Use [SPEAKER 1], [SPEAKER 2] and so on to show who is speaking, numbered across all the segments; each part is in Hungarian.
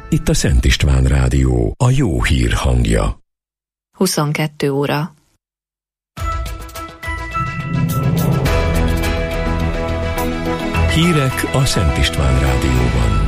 [SPEAKER 1] Itt a Szent István Rádió, a jó hír hangja.
[SPEAKER 2] 22 óra.
[SPEAKER 1] Hírek a Szent István Rádióban.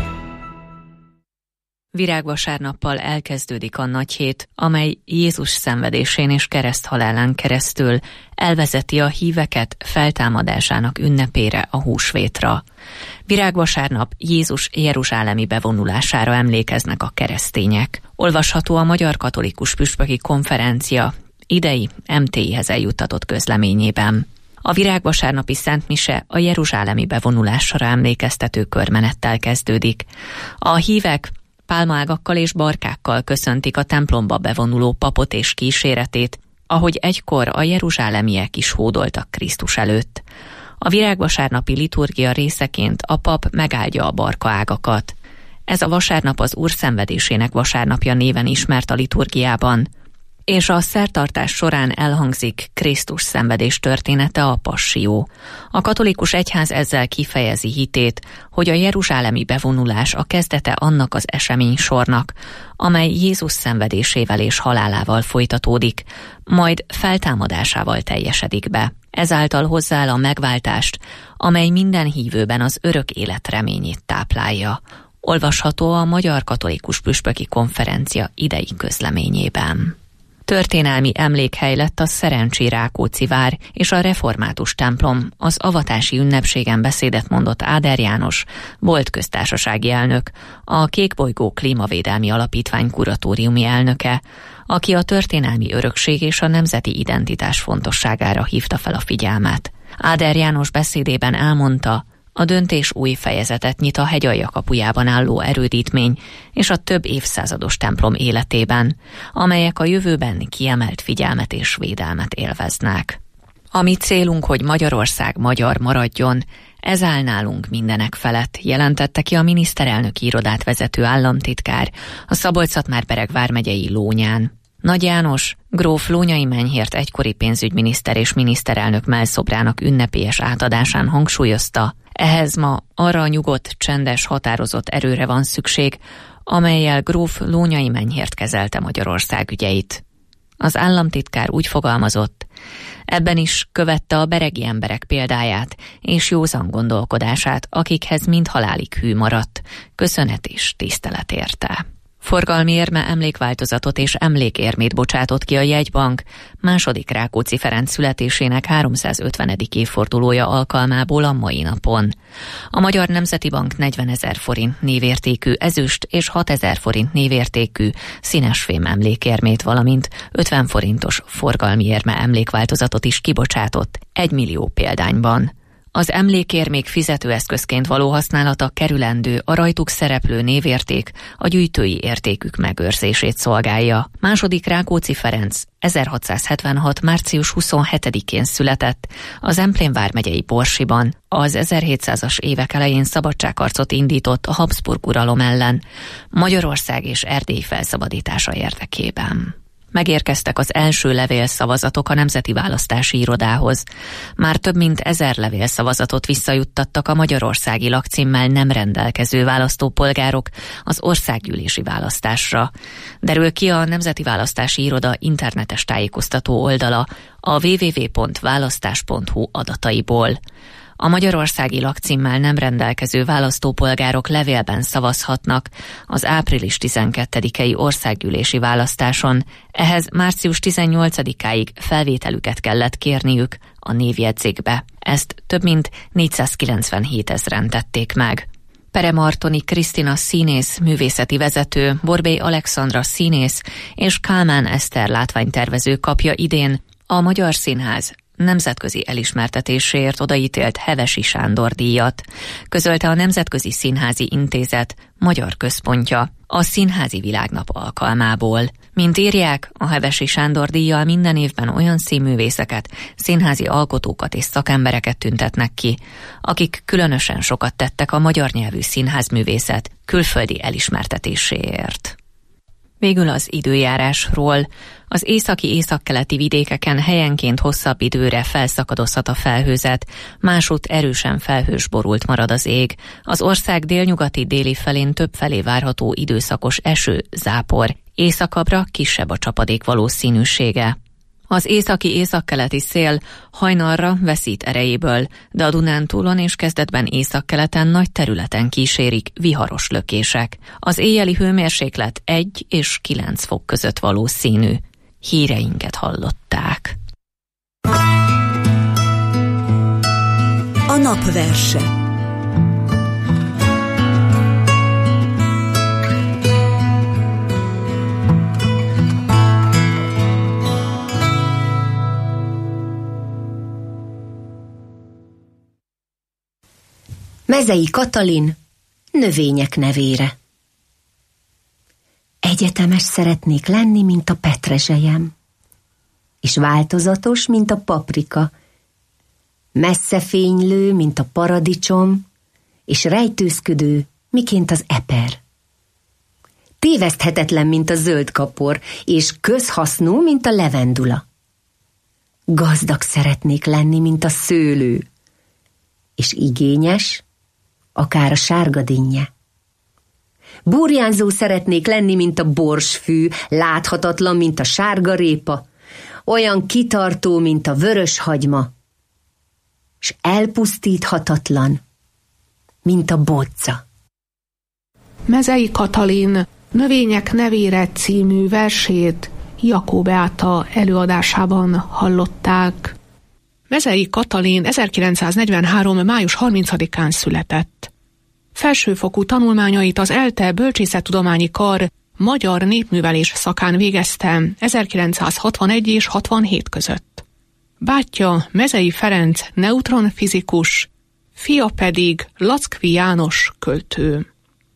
[SPEAKER 2] Virágvasárnappal elkezdődik a nagyhét, amely Jézus szenvedésén és kereszthalálán keresztül elvezeti a híveket feltámadásának ünnepére, a húsvétra. Virágvasárnap Jézus jeruzsálemi bevonulására emlékeznek a keresztények. Olvasható a Magyar Katolikus Püspöki Konferencia idei MT-hez eljuttatott közleményében. A virágvasárnapi szentmise a jeruzsálemi bevonulásra emlékeztető körmenettel kezdődik. A hívek pálmaágakkal és barkákkal köszöntik a templomba bevonuló papot és kíséretét, ahogy egykor a jeruzsálemiek is hódoltak Krisztus előtt. A virágvasárnapi liturgia részeként a pap megáldja a barkaágakat. Ez a vasárnap az Úr szenvedésének vasárnapja néven ismert a liturgiában, és a szertartás során elhangzik Krisztus szenvedés története, a passió. A katolikus egyház ezzel kifejezi hitét, hogy a jeruzsálemi bevonulás a kezdete annak az eseménysornak, amely Jézus szenvedésével és halálával folytatódik, majd feltámadásával teljesedik be. Ezáltal hozzááll a megváltást, amely minden hívőben az örök élet reményét táplálja. Olvasható a Magyar Katolikus Püspöki Konferencia idei közleményében. Történelmi emlékhely lett a Szerencsi Rákóczi vár és a református templom. Az avatási ünnepségen beszédet mondott Áder János, volt köztársasági elnök, a Kékbolygó Klímavédelmi Alapítvány kuratóriumi elnöke, aki a történelmi örökség és a nemzeti identitás fontosságára hívta fel a figyelmet. Áder János beszédében elmondta, a döntés új fejezetet nyit a Hegyalja kapujában álló erődítmény és a több évszázados templom életében, amelyek a jövőben kiemelt figyelmet és védelmet élveznek. A mi célunk, hogy Magyarország magyar maradjon, ez áll nálunk mindenek felett, jelentette ki a miniszterelnöki irodát vezető államtitkár a Szabolcs-Szatmár-Bereg vármegyei Lónyán. Nagy János, gróf Lónyai Menyhért egykori pénzügyminiszter és miniszterelnök mellszobrának ünnepélyes átadásán hangsúlyozta, ehhez ma arra a nyugodt, csendes, határozott erőre van szükség, amellyel gróf Lónyai Menyhért kezelte Magyarország ügyeit. Az államtitkár úgy fogalmazott, ebben is követte a beregi emberek példáját és józan gondolkodását, akikhez mind halálig hű maradt, köszönet és tisztelet érte. Forgalmi érme emlékváltozatot és emlékérmét bocsátott ki a jegybank második Rákóczi Ferenc születésének 350. évfordulója alkalmából a mai napon. A Magyar Nemzeti Bank 40 000 forint névértékű ezüst és 6 000 forint névértékű színesfém emlékérmét, valamint 50 forintos forgalmi érme emlékváltozatot is kibocsátott 1 millió példányban. Az emlékérmék fizetőeszközként való használata kerülendő, a rajtuk szereplő névérték a gyűjtői értékük megőrzését szolgálja. Második Rákóczi Ferenc 1676. március 27-én született a Zemplén vármegyei Borsiban. Az 1700-as évek elején szabadságharcot indított a Habsburg uralom ellen, Magyarország és Erdély felszabadítása érdekében. Megérkeztek az első levélszavazatok a Nemzeti Választási Irodához. Már több mint 1000 levélszavazatot visszajuttattak a magyarországi lakcímmel nem rendelkező választópolgárok az országgyűlési választásra. Derül ki a Nemzeti Választási Iroda internetes tájékoztató oldala a www.választás.hu adataiból. A magyarországi lakcímmel nem rendelkező választópolgárok levélben szavazhatnak az április 12-i országgyűlési választáson. Ehhez március 18-áig felvételüket kellett kérniük a névjegyzékbe. Ezt több mint 497 000-en tették meg. Pere Martoni Krisztina színész, művészeti vezető, Borbély Alexandra színész és Kálmán Eszter látványtervező kapja idén a Magyar Színház nemzetközi elismertetéséért odaítélt Hevesi Sándor díjat, közölte a Nemzetközi Színházi Intézet magyar központja a Színházi Világnap alkalmából. Mint írják, a Hevesi Sándor díjjal minden évben olyan színművészeket, színházi alkotókat és szakembereket tüntetnek ki, akik különösen sokat tettek a magyar nyelvű színházművészet külföldi elismertetéséért. Végül az időjárásról. Az északi-északkeleti vidékeken helyenként hosszabb időre felszakadozhat a felhőzet, másút erősen felhős borult marad az ég. Az ország délnyugati déli felén többfelé várható időszakos eső, zápor. Északabbra kisebb a csapadék valószínűsége. Az északi-északkeleti szél hajnalra veszít erejéből, de a Dunántúlon és kezdetben északkeleten nagy területen kísérik viharos lökések. Az éjjeli hőmérséklet 1 és 9 fok között valószínű. Híreinket hallották.
[SPEAKER 3] A napverse. Mezei Katalin növények nevére. Egyetemes szeretnék lenni, mint a petrezselyem, és változatos, mint a paprika, messze fénylő, mint a paradicsom, és rejtőzködő, miként az eper. Téveszthetetlen, mint a zöld kapor, és közhasznú, mint a levendula. Gazdag szeretnék lenni, mint a szőlő, és igényes, akár a sárga dinnye. Burjánzó szeretnék lenni, mint a borsfű, láthatatlan, mint a sárgarépa, olyan kitartó, mint a vörös hagyma, s elpusztíthatatlan, mint a bodza.
[SPEAKER 4] Mezei Katalin növények nevére című versét Jakó Beáta előadásában hallották. Mezei Katalin 1943. május 30-án született. Felsőfokú tanulmányait az ELTE Bölcsészettudományi Kar magyar népművelés szakán végezte 1961 és 67 között. Bátyja Mezei Ferenc neutronfizikus, fia pedig Lackvi János költő.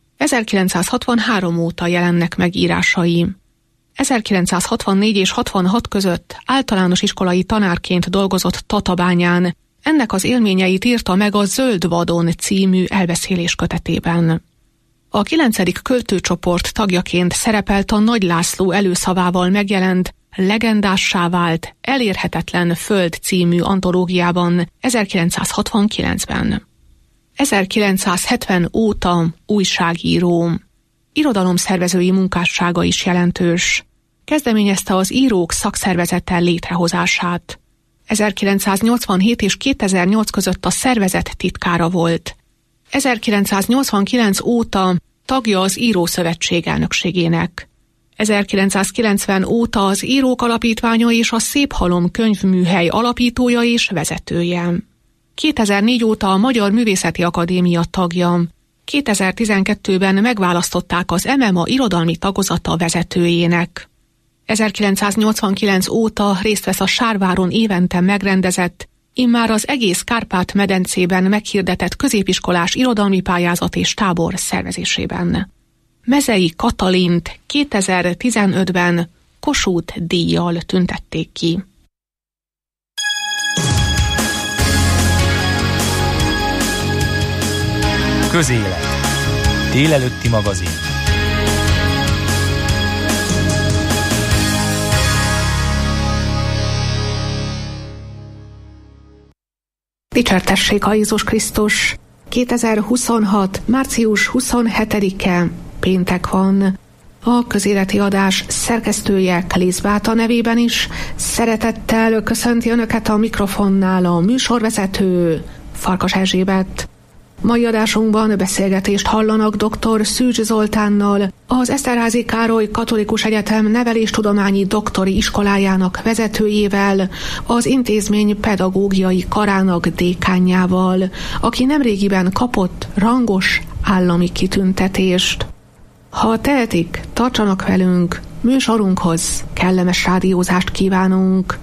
[SPEAKER 4] 1963 óta jelennek meg írásai. 1964 és 66 között általános iskolai tanárként dolgozott Tatabányán. Ennek az élményeit írta meg a Zöld vadon című elbeszélés kötetében. A 9. költőcsoport tagjaként szerepelt a Nagy László előszavával megjelent, legendássá vált Elérhetetlen föld című antológiában 1969-ben. 1970 óta újságíró. Irodalomszervezői munkássága is jelentős. Kezdeményezte az Írók Szakszervezete létrehozását. 1987 és 2008 között a szervezet titkára volt. 1989 óta tagja az Írószövetség elnökségének. 1990 óta az Írók Alapítványa és a Szép Halom könyvműhely alapítója és vezetője. 2004 óta a Magyar Művészeti Akadémia tagja. 2012-ben megválasztották az MMA irodalmi tagozata vezetőjének. 1989 óta részt vesz a Sárváron évente megrendezett, immár az egész Kárpát-medencében meghirdetett középiskolás irodalmi pályázat és tábor szervezésében. Mezei Katalint 2015-ben Kossuth díjjal tüntették ki.
[SPEAKER 5] Közélet. Délelőtti magazin.
[SPEAKER 4] Dicsértessék a Jézus Krisztus! 2026. március 27-e péntek van. A közéleti adás szerkesztője Klész Beáta nevében is szeretettel köszönti Önöket a mikrofonnál a műsorvezető Farkas Erzsébet. Mai adásunkban beszélgetést hallanak dr. Szűcs Zoltánnal, az Eszterházy Károly Katolikus Egyetem neveléstudományi doktori iskolájának vezetőjével, az intézmény pedagógiai karának dékánjával, aki nemrégiben kapott rangos állami kitüntetést. Ha tehetik, tartsanak velünk, műsorunkhoz kellemes rádiózást kívánunk.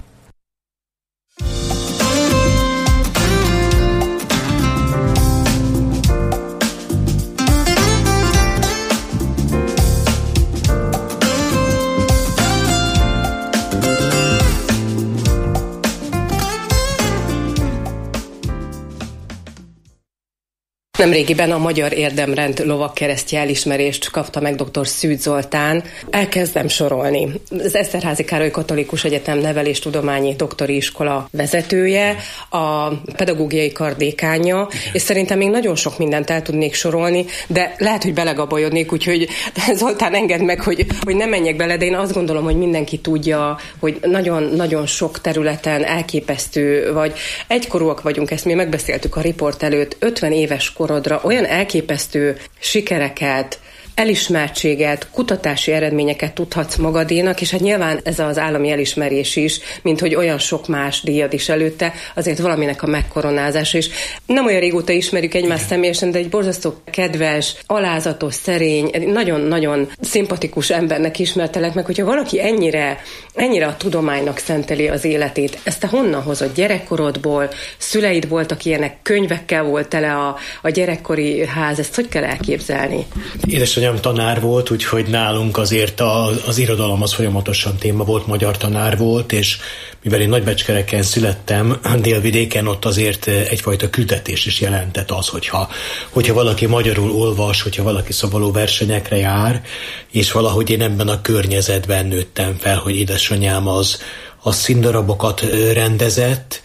[SPEAKER 6] Nemrégiben a Magyar Érdemrend lovagkeresztje elismerést kapta meg dr. Szűcs Zoltán. Elkezdem sorolni. Az Eszterházy Károly Katolikus Egyetem neveléstudományi doktori iskola vezetője, a pedagógiai kar dékánja, és szerintem még nagyon sok mindent el tudnék sorolni, de lehet, hogy belegabajodnék, úgyhogy Zoltán, engedd meg, hogy ne menjek bele, de én azt gondolom, hogy mindenki tudja, hogy nagyon-nagyon sok területen elképesztő, vagy egykorúak vagyunk, ezt mi megbeszéltük a riport előtt, 50 éves korodra olyan elképesztő sikereket, elismertséget, kutatási eredményeket tudhatsz magadénak, és hát nyilván ez az állami elismerés is, mint hogy olyan sok más díjad is előtte, azért valaminek a megkoronázása is. Nem olyan régóta ismerjük egymást személyesen, de egy borzasztó kedves, alázatos, szerény, nagyon-nagyon szimpatikus embernek ismertelek meg, hogyha valaki ennyire a tudománynak szenteli az életét. Ezt te honnan hozod? Gyerekkorodból? Szüleid voltak ilyenek? Könyvekkel volt tele a gyerekkori ház? Ezt hogy kell elképzelni?
[SPEAKER 7] Édesanyám tanár volt, úgyhogy nálunk azért az irodalom az folyamatosan téma volt, magyar tanár volt, és mivel én Nagybecskereken születtem, Délvidéken, ott azért egyfajta küldetés is jelentett az, hogyha valaki magyarul olvas, hogyha valaki szavaló versenyekre jár, és valahogy én ebben a környezetben nőttem fel, hogy édesanyám az színdarabokat rendezett,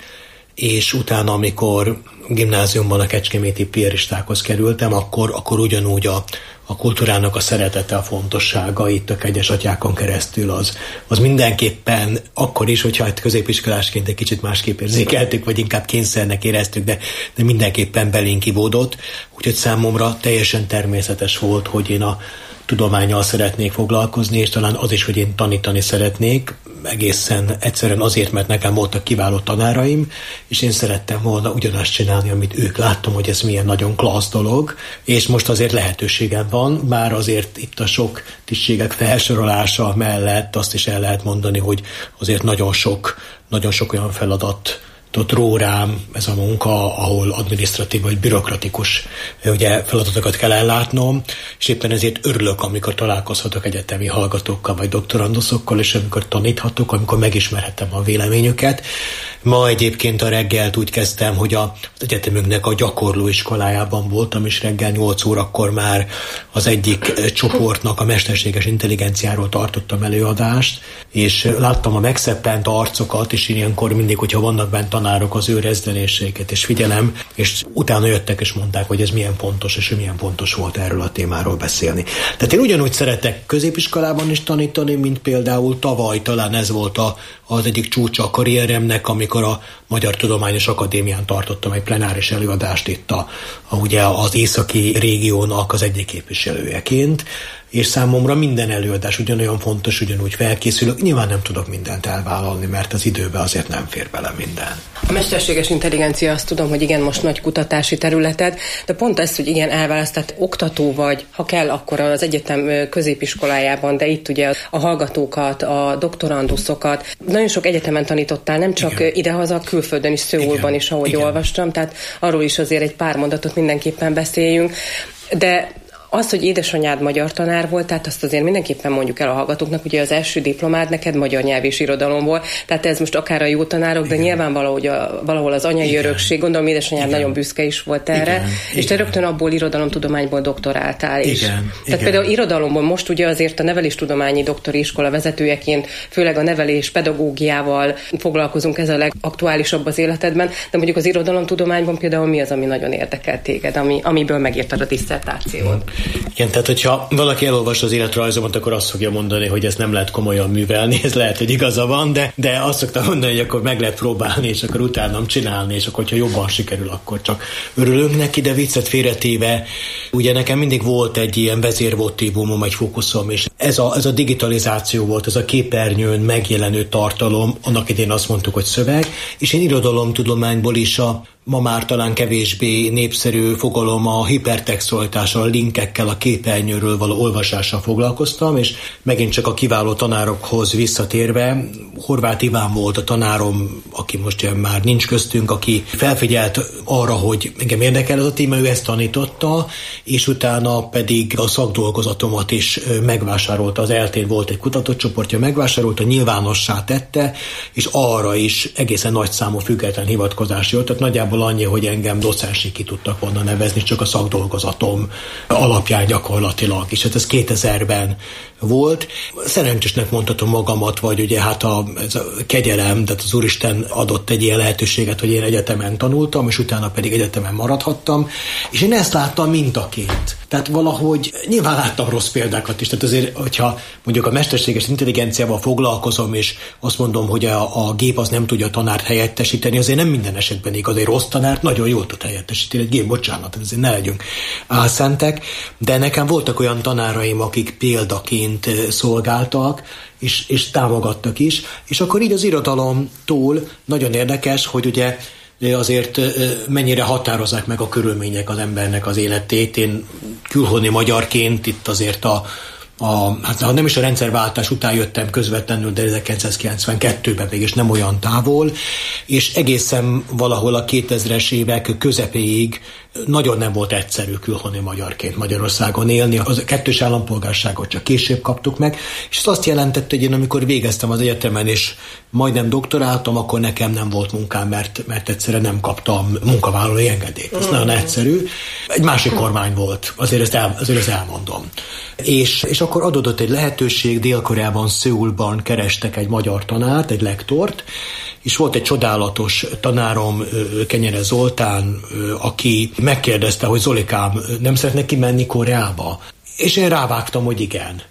[SPEAKER 7] és utána, amikor gimnáziumban a kecskeméti piaristákhoz kerültem, akkor ugyanúgy a kultúrának a szeretete, a fontossága itt a kegyes atyákon keresztül az mindenképpen akkor is, hogyha középiskolásként egy kicsit másképp érzékeltük, vagy inkább kényszernek éreztük, de mindenképpen belénk ivódott, úgyhogy számomra teljesen természetes volt, hogy én a tudománnyal szeretnék foglalkozni, és talán az is, hogy én tanítani szeretnék, egészen egyszerűen azért, mert nekem voltak kiváló tanáraim, és én szerettem volna ugyanazt csinálni, amit ők. Láttam, hogy ez milyen nagyon klassz dolog, és most azért lehetőségem van, bár azért itt a sok tisztségek felsorolása mellett azt is el lehet mondani, hogy azért nagyon sok olyan feladat ró rám ez a munka, ahol adminisztratív vagy bürokratikus feladatokat kell ellátnom, és éppen ezért örülök, amikor találkozhatok egyetemi hallgatókkal vagy doktoranduszokkal, és amikor taníthatok, amikor megismerhetem a véleményüket. Ma egyébként a reggelt úgy kezdtem, hogy az egyetemünknek a gyakorló iskolájában voltam, és reggel 8 órakor már az egyik csoportnak a mesterséges intelligenciáról tartottam előadást, és láttam a megszeppent arcokat, és ilyenkor mindig, hogyha vannak bent tanárok, az ő rezdeléseiket és figyelem, és utána jöttek és mondták, hogy ez milyen fontos, és milyen fontos volt erről a témáról beszélni. Tehát én ugyanúgy szeretek középiskolában is tanítani, mint például tavaly, talán ez volt az egyik csúcsa a karrieremnek, amikor a Magyar Tudományos Akadémián tartottam egy plenáris előadást itt ugye az északi régiónak az egyik képviselőjeként, és számomra minden előadás ugyanolyan fontos, ugyanúgy felkészülök. Nyilván nem tudok mindent elvállalni, mert az időbe azért nem fér bele minden.
[SPEAKER 6] A mesterséges intelligencia, azt tudom, hogy igen, most nagy kutatási területed, de pont ez, hogy igen, elválasztett oktató vagy, ha kell, akkor az egyetem középiskolájában, de itt ugye a hallgatókat, a doktoranduszokat. Nagyon sok egyetemen tanítottál, nem csak igen. Idehaza, külföldön is, Szöulban is, ahogy igen. Olvastam, tehát arról is azért egy pár mondatot mindenképpen beszéljünk. De az, hogy édesanyád magyar tanár volt, tehát azt azért mindenképpen mondjuk el a hallgatóknak, ugye az első diplomád neked magyar nyelv és irodalom volt, tehát ez most akár a jó tanárok, de nyilván valahol az anyai örökség, gondolom édesanyád nagyon büszke is volt erre, és te rögtön abból irodalomtudományból doktoráltál is. Tehát például irodalomból most ugye azért a neveléstudományi doktori iskola vezetőjeként, főleg a nevelés pedagógiával foglalkozunk, ez a legaktuálisabb az életedben, de mondjuk az irodalomtudományban például mi az, ami nagyon érdekel téged, amiből megírtad a disszertációt?
[SPEAKER 7] Igen, tehát hogyha valaki elolvas az életrajzomat, akkor azt fogja mondani, hogy ezt nem lehet komolyan művelni, ez lehet, hogy igaza van, de azt szoktam mondani, hogy akkor meg lehet próbálni, és akkor utánam csinálni, és akkor, hogyha jobban sikerül, akkor csak örülünk neki, de viccet félretéve, ugye nekem mindig volt egy ilyen vezérmotívumom, egy fókuszom, és ez a digitalizáció volt, ez a képernyőn megjelenő tartalom, annak idén azt mondtuk, hogy szöveg, és én irodalomtudományból is ma már talán kevésbé népszerű fogalom a hipertextualitással, a linkekkel, a képernyőről való olvasással foglalkoztam, és megint csak a kiváló tanárokhoz visszatérve, Horváth Iván volt a tanárom, aki most már nincs köztünk, aki felfigyelt arra, hogy engem érdekel ez a téma, ő ezt tanította, és utána pedig a szakdolgozatomat is megvásárolta. Az ELTE-n volt egy kutatócsoportja, megvásárolta, nyilvánossá tette, és arra is egészen nagy számú független hivatkozás jött, tehát nagyjából nagyjából annyi, hogy engem docensig ki tudtak volna nevezni, csak a szakdolgozatom alapján gyakorlatilag. És hát ez 2000-ben volt. Szerencsésnek mondhatom magamat, vagy ugye hát ez a kegyelem, tehát az Úristen adott egy ilyen lehetőséget, hogy én egyetemen tanultam, és utána pedig egyetemen maradhattam, és én ezt láttam mintaként. Tehát valahogy nyilván láttam rossz példákat is, tehát azért, hogyha mondjuk a mesterséges intelligenciával foglalkozom, és azt mondom, hogy a gép az nem tudja a tanárt helyettesíteni, azért nem minden esetben igaz, egy rossz tanárt nagyon jól tud helyettesíteni, egy gép, bocsánat, azért ne legyünk álszentek, de nekem voltak olyan tanáraim, akik példaként szolgáltak, és támogattak is, és akkor így az irodalomtól nagyon érdekes, hogy ugye azért mennyire határozzák meg a körülmények az embernek az életét. Én külhoni magyarként itt azért hát nem is a rendszerváltás után jöttem közvetlenül, de 1992-ben mégis nem olyan távol, és egészen valahol a 2000-es évek közepéig nagyon nem volt egyszerű külhoni magyarként Magyarországon élni. Az kettős állampolgárságot csak később kaptuk meg, és ez azt jelentette, hogy én amikor végeztem az egyetemen, és majdnem doktoráltam, akkor nekem nem volt munkám, mert egyszerűen nem kaptam munkavállalói engedélyt. Ez nagyon egyszerű. Egy másik kormány volt, azért ezt elmondom. És akkor adódott egy lehetőség, Dél-Koreában, Szöulban kerestek egy magyar tanárt, egy lektort, és volt egy csodálatos tanárom, Kenyere Zoltán, aki megkérdezte, hogy Zolikám, nem szeretne kimenni Koreába? És én rávágtam, hogy igen.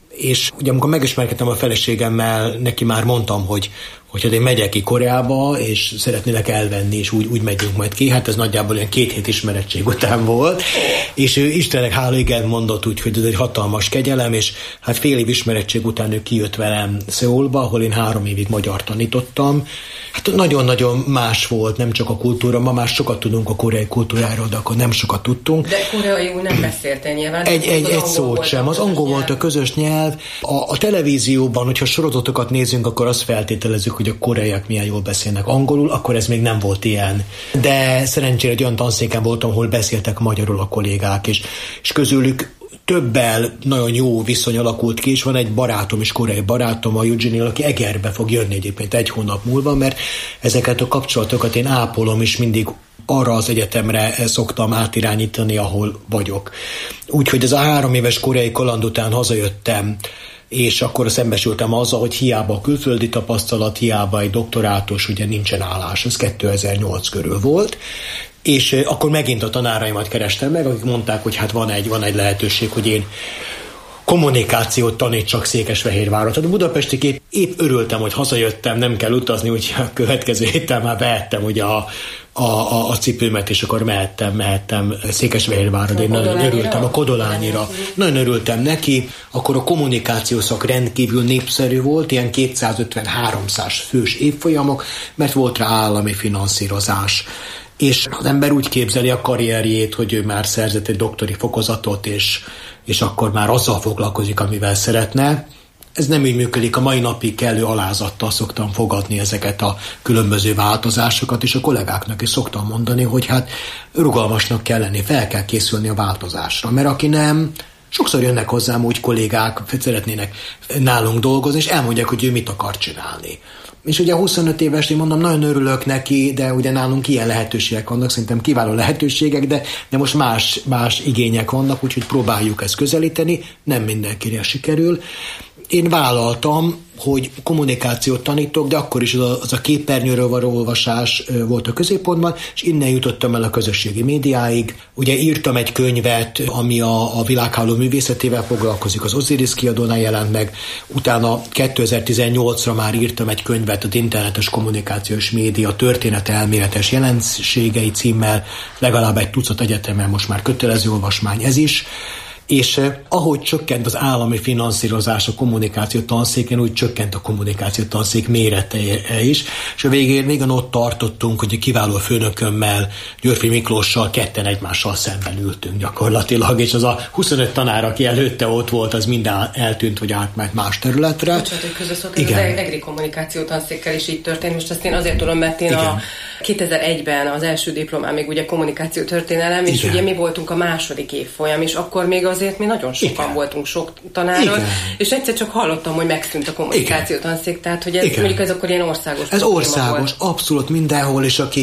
[SPEAKER 7] És ugye amikor megismerkedtem a feleségemmel, neki már mondtam, hogy én megyek ki Koreába, és szeretnélek elvenni, és úgy megyünk majd ki. Hát ez nagyjából olyan 2 hét ismerettség után volt. És ő Istennek hála igen mondott, úgyhogy ez egy hatalmas kegyelem, és hát fél év ismerettség után ő kijött velem Szöulba, ahol én 3 évig magyar tanítottam. Hát nagyon-nagyon más volt, nem csak a kultúra, ma már sokat tudunk a koreai kultúráról, de akkor nem sokat tudtunk.
[SPEAKER 6] De koreaiul nem beszéltél nyilván.
[SPEAKER 7] Egy szót sem. Az angol volt a közös nyelv. A televízióban, hogyha sorozatokat nézünk, akkor azt feltételezzük, hogy a koreaiak milyen jól beszélnek angolul, akkor ez még nem volt ilyen. De szerencsére egy olyan tanszéken voltam, ahol beszéltek magyarul a kollégák, és közülük többel nagyon jó viszony alakult ki, és van egy barátom is, koreai barátom, a Eugene, aki Egerbe fog jönni egyébként 1 hónap múlva, mert ezeket a kapcsolatokat én ápolom, és mindig arra az egyetemre szoktam átirányítani, ahol vagyok. Úgyhogy ez a 3 éves koreai kaland után hazajöttem, és akkor szembesültem azzal, hogy hiába a külföldi tapasztalat, hiába egy doktorátus, ugye nincsen állás, ez 2008 körül volt, és akkor megint a tanáraimat kerestem meg, akik mondták, hogy hát van egy lehetőség, hogy én kommunikációt tanítsak Székesfehérváron. Tehát a budapesti kép, épp örültem, hogy hazajöttem, nem kell utazni, úgy a következő héten már vehettem ugye a cipőmet, és akkor mehettem Székesfehérvárra, én nagyon örültem a Kodolányira. Nagyon örültem neki, akkor a kommunikáció szak rendkívül népszerű volt, ilyen 250-300 fős évfolyamok, mert volt rá állami finanszírozás. És az ember úgy képzeli a karrierjét, hogy ő már szerzett egy doktori fokozatot, és akkor már azzal foglalkozik, amivel szeretne. Ez nem így működik, a mai napig kellő alázattal szoktam fogadni ezeket a különböző változásokat, és a kollégáknak is szoktam mondani, hogy hát rugalmasnak kell lenni, fel kell készülni a változásra, mert aki nem, sokszor jönnek hozzám úgy kollégák, szeretnének nálunk dolgozni, és elmondják, hogy ő mit akar csinálni. És ugye 25 éves, én mondom, nagyon örülök neki, de ugye nálunk ilyen lehetőségek vannak, szerintem kiváló lehetőségek, de most más igények vannak, úgyhogy próbáljuk ezt közelíteni, nem mindenkire sikerül. Én vállaltam, hogy kommunikációt tanítok, de akkor is az a képernyőről való olvasás volt a középpontban, és innen jutottam el a közösségi médiáig. Ugye írtam egy könyvet, ami a világháló művészetével foglalkozik, az Osiris kiadónál jelent meg, utána 2018-ra már írtam egy könyvet az internetes kommunikációs média történetelméletes jelenségei címmel, legalább egy tucat egyetemen most már kötelező olvasmány ez is. És ahogy csökkent az állami finanszírozás a kommunikáció tanszéken, úgy csökkent a kommunikáció tanszék mérete is, és a végén ott tartottunk, hogy a kiváló főnökömmel, Györfi Miklóssal ketten egymással szemben ültünk gyakorlatilag, és az a 25 tanár, aki előtte ott volt, az minden eltűnt, hogy átment más területre.
[SPEAKER 6] Bocsánat, hogy közösszok, ez az EGRI kommunikáció tanszékkel is így történt, most ezt én azért tudom, mert én a 2001-ben az első diplomám még ugye kommunikáció történelem, és ugye mi voltunk a második évfolyam, és akkor még azért mi nagyon sokan voltunk, sok tanáron, és egyszer csak hallottam, hogy megszűnt a kommunikáció tanszék, tehát hogy ez, mondjuk ez akkor ilyen országos.
[SPEAKER 7] Ez országos, abszolút mindenhol, és aki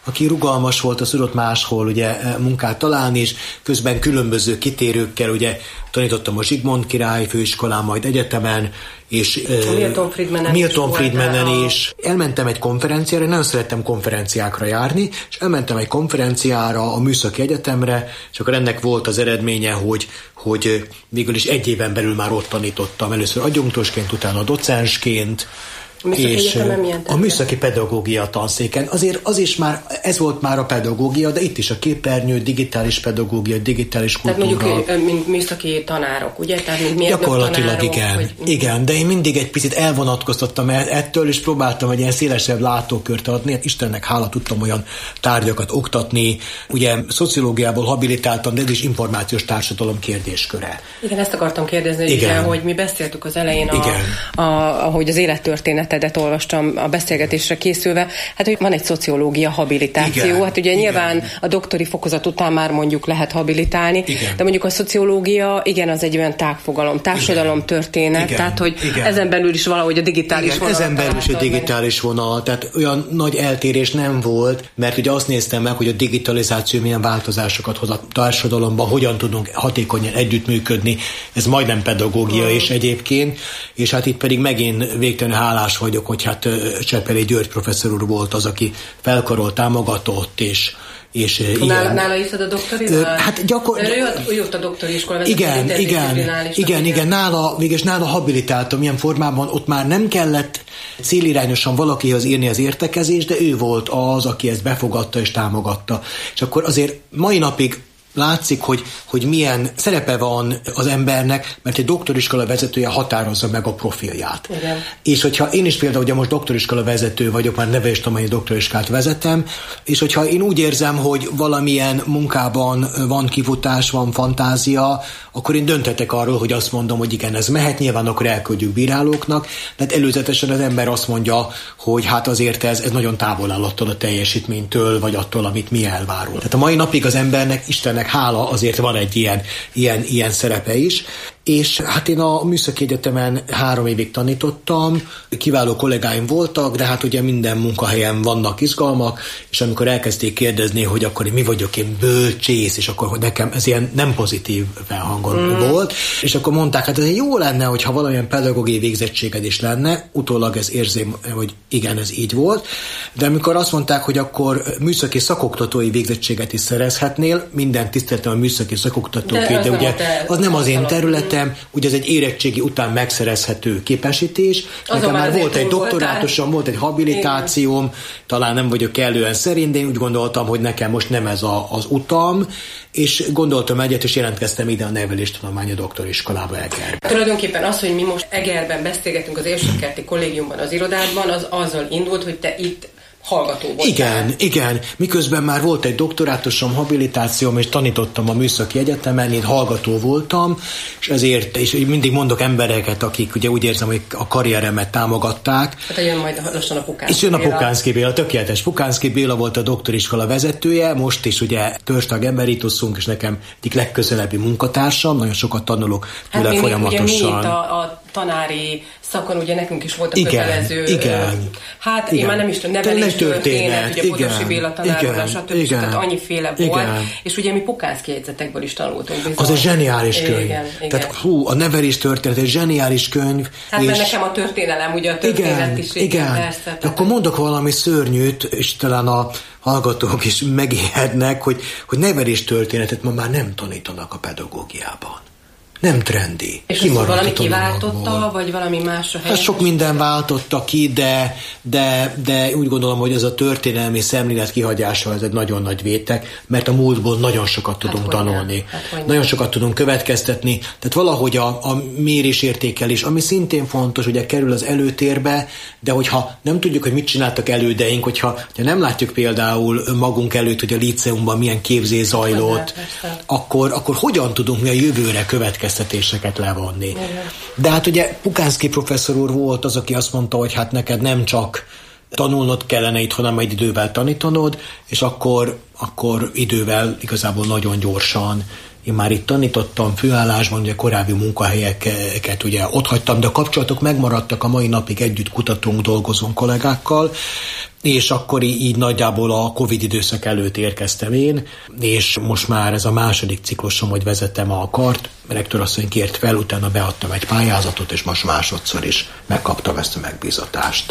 [SPEAKER 7] aki rugalmas volt, az tudott máshol ugye munkát találni, és közben különböző kitérőkkel ugye tanítottam a Zsigmond Király Főiskolán, majd egyetemen, és
[SPEAKER 6] Milton Friedmanen
[SPEAKER 7] is. Elmentem egy konferenciára, nagyon szerettem konferenciákra járni, és elmentem egy konferenciára a Műszaki Egyetemre, és akkor ennek volt az eredménye, hogy végül is egy éven belül már ott tanítottam, először adjunktusként, utána docensként, és a műszaki pedagógia tanszéken. Azért az is már, ez volt már a pedagógia, de itt is a képernyő, digitális pedagógia, digitális kultúra.
[SPEAKER 6] Tehát mondjuk, mint műszaki tanárok, ugye? Tehát mint
[SPEAKER 7] gyakorlatilag
[SPEAKER 6] tanárok,
[SPEAKER 7] igen.
[SPEAKER 6] Hogy...
[SPEAKER 7] Igen, de én mindig egy picit elvonatkoztattam ettől, és próbáltam egy ilyen szélesebb látókört adni. Hát Istennek hála, tudtam olyan tárgyakat oktatni. Ugye szociológiából habilitáltam, de ez is információs társadalom kérdésköre.
[SPEAKER 6] Igen, ezt akartam kérdezni, ugye, hogy mi beszéltük az elején, ahogy az élettörténetedet olvastam a beszélgetésre készülve, hát hogy van egy szociológia habilitáció, igen, hát ugye nyilván a doktori fokozat után már mondjuk lehet habilitálni, igen, de mondjuk a szociológia, igen, az egy olyan tágfogalom, társadalomtörténet, igen, tehát hogy igen, ezen belül is valahogy a digitális vonal.
[SPEAKER 7] Ezen belül is a digitális vonal, tehát olyan nagy eltérés nem volt, mert ugye azt néztem meg, hogy a digitalizáció milyen változásokat hoz a társadalomban, hogyan tudunk hatékonyan együttműködni, ez majdnem pedagógia is egyébként, és hát itt pedig megint végtelenül hálás vagyok, hogy hát Cseppeli György professzor úr volt az, aki felkarolt, támogatott, és
[SPEAKER 6] nála írtad a doktorizál?
[SPEAKER 7] Hát
[SPEAKER 6] ő jött a doktori iskola,
[SPEAKER 7] igen, nála habilitáltam ilyen formában, ott már nem kellett célirányosan valakihoz írni az értekezést, de ő volt az, aki ezt befogadta és támogatta. És akkor azért mai napig látszik, hogy milyen szerepe van az embernek, mert egy doktoriskola vezetője határozza meg a profilját.
[SPEAKER 6] Igen.
[SPEAKER 7] És hogyha én is például, ugye most doktoriskola vezető vagyok, már neveléstudományi doktoriskát vezetem, és hogyha én úgy érzem, hogy valamilyen munkában van kifutás, van fantázia, akkor én dönthetek arról, hogy azt mondom, hogy igen, ez mehet, nyilván akkor elküldjük bírálóknak, tehát előzetesen az ember azt mondja, hogy hát azért ez nagyon távol áll attól a teljesítménytől, vagy attól, amit mi elvárunk. Tehát a mai napig az embernek, Istennek hála, azért van egy ilyen szerepe is. És hát én a Műszaki Egyetemen 3 évig tanítottam, kiváló kollégáim voltak, de hát ugye minden munkahelyen vannak izgalmak, és amikor elkezdték kérdezni, hogy akkor mi vagyok én bölcsész, és akkor hogy nekem ez ilyen nem pozitív felhangon volt, és akkor mondták, hát ez jó lenne, hogyha valamilyen pedagógiai végzettséged is lenne, utólag ez érzem, hogy igen, ez így volt, de amikor azt mondták, hogy akkor műszaki szakoktatói végzettséget is szerezhetnél, minden tiszteletem a műszaki szakoktatóként, de ugye az nem az én területem, ugye ez egy érettségi után megszerezhető képesítés. Nekem már volt egy doktorátusom, volt egy habilitációm, igen, talán nem vagyok kellően szerint, de én úgy gondoltam, hogy nekem most nem ez az utam, és gondoltam egyet, és jelentkeztem ide a neveléstudományi doktoriskolába Egerben.
[SPEAKER 6] Tulajdonképpen az, hogy mi most Egerben beszélgetünk az Érsekkerti Kollégiumban, az irodádban, az azzal indult, hogy te itt hallgató voltál.
[SPEAKER 7] Igen. Miközben már volt egy doktorátusom, habilitációm, és tanítottam a Műszaki Egyetemen, én hallgató voltam, és ezért, és mindig mondok embereket, akik ugye úgy érzem, hogy a karrieremet támogatták.
[SPEAKER 6] Hát jön majd lassan a Pukánszky
[SPEAKER 7] és jön a Pukánszky Béla, tökéletes. Pukánszky Béla volt a doktoriskola vezetője, most is ugye törzstag emerituszunk, és nekem egyik legközelebbi munkatársam, nagyon sokat tanulok tőle folyamatosan.
[SPEAKER 6] Ugye mi a tanári szakon, ugye nekünk is volt a kötelező.
[SPEAKER 7] Igen.
[SPEAKER 6] Hát én már nem is tudom, neveléstörténet, ugye Bodosi Béla tanárról, stb. Tehát annyiféle volt, és ugye mi Pukánszky jegyzetekből is tanultunk. Bizony.
[SPEAKER 7] Az egy zseniális könyv.
[SPEAKER 6] Igen.
[SPEAKER 7] Tehát a neveléstörténet egy zseniális könyv.
[SPEAKER 6] Hát mert nekem a történelem, ugye a történet is.
[SPEAKER 7] Igen.
[SPEAKER 6] Persze.
[SPEAKER 7] Akkor mondok valami szörnyűt, és talán a hallgatók is megijednek, hogy neveléstörténetet ma már nem tanítanak a pedagógiában. Nem trendi.
[SPEAKER 6] És ezt valami kiváltotta, vagy valami másra helyett?
[SPEAKER 7] Sok minden váltotta ki, de úgy gondolom, hogy ez a történelmi szemlélet kihagyása, ez egy nagyon nagy vétek, mert a múltból nagyon sokat tudunk tanulni. Nagyon sokat tudunk következtetni. Tehát valahogy a mérésértékelés, ami szintén fontos, ugye kerül az előtérbe, de hogyha nem tudjuk, hogy mit csináltak elődeink, hogyha nem látjuk például magunk előtt, hogy a líceumban milyen képzés zajlott, akkor hogyan tudunk mi a jövőre következtetéseket levonni. De hát ugye Pukánszky professzor úr volt az, aki azt mondta, hogy hát neked nem csak tanulnod kellene itt, hanem majd idővel tanítanod, és akkor idővel igazából nagyon gyorsan Én már itt tanítottam főállásban, ugye korábbi munkahelyeket ugye ott hagytam, de a kapcsolatok megmaradtak, a mai napig együtt kutatunk, dolgozunk kollégákkal, és akkor így nagyjából a Covid időszak előtt érkeztem én, és most már ez a második ciklusom, hogy vezetem a kart, rektorasszony kért fel, utána beadtam egy pályázatot, és most másodszor is megkaptam ezt a megbízatást.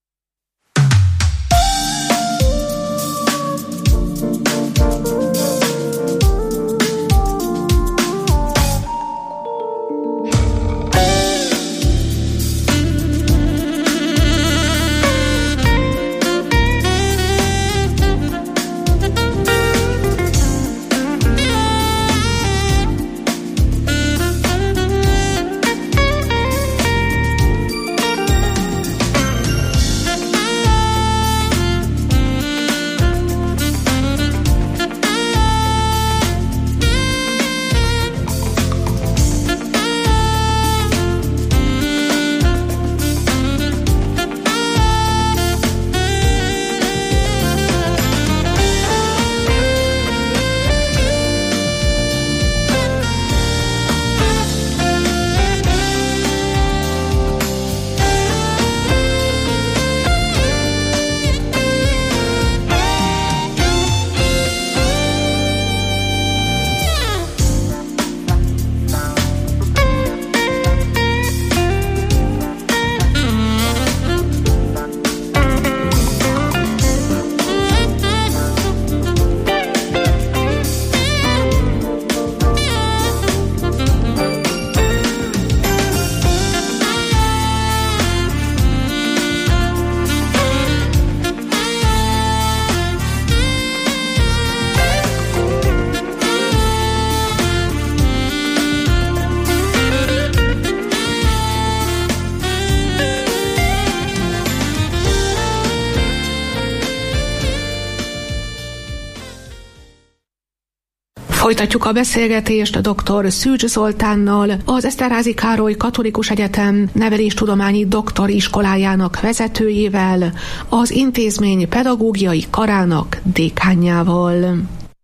[SPEAKER 4] Folytatjuk a beszélgetést dr. Szűcs Zoltánnal, az Eszterházy Károly Katolikus Egyetem neveléstudományi doktoriskolájának vezetőjével, az intézmény pedagógiai karának dékánjával.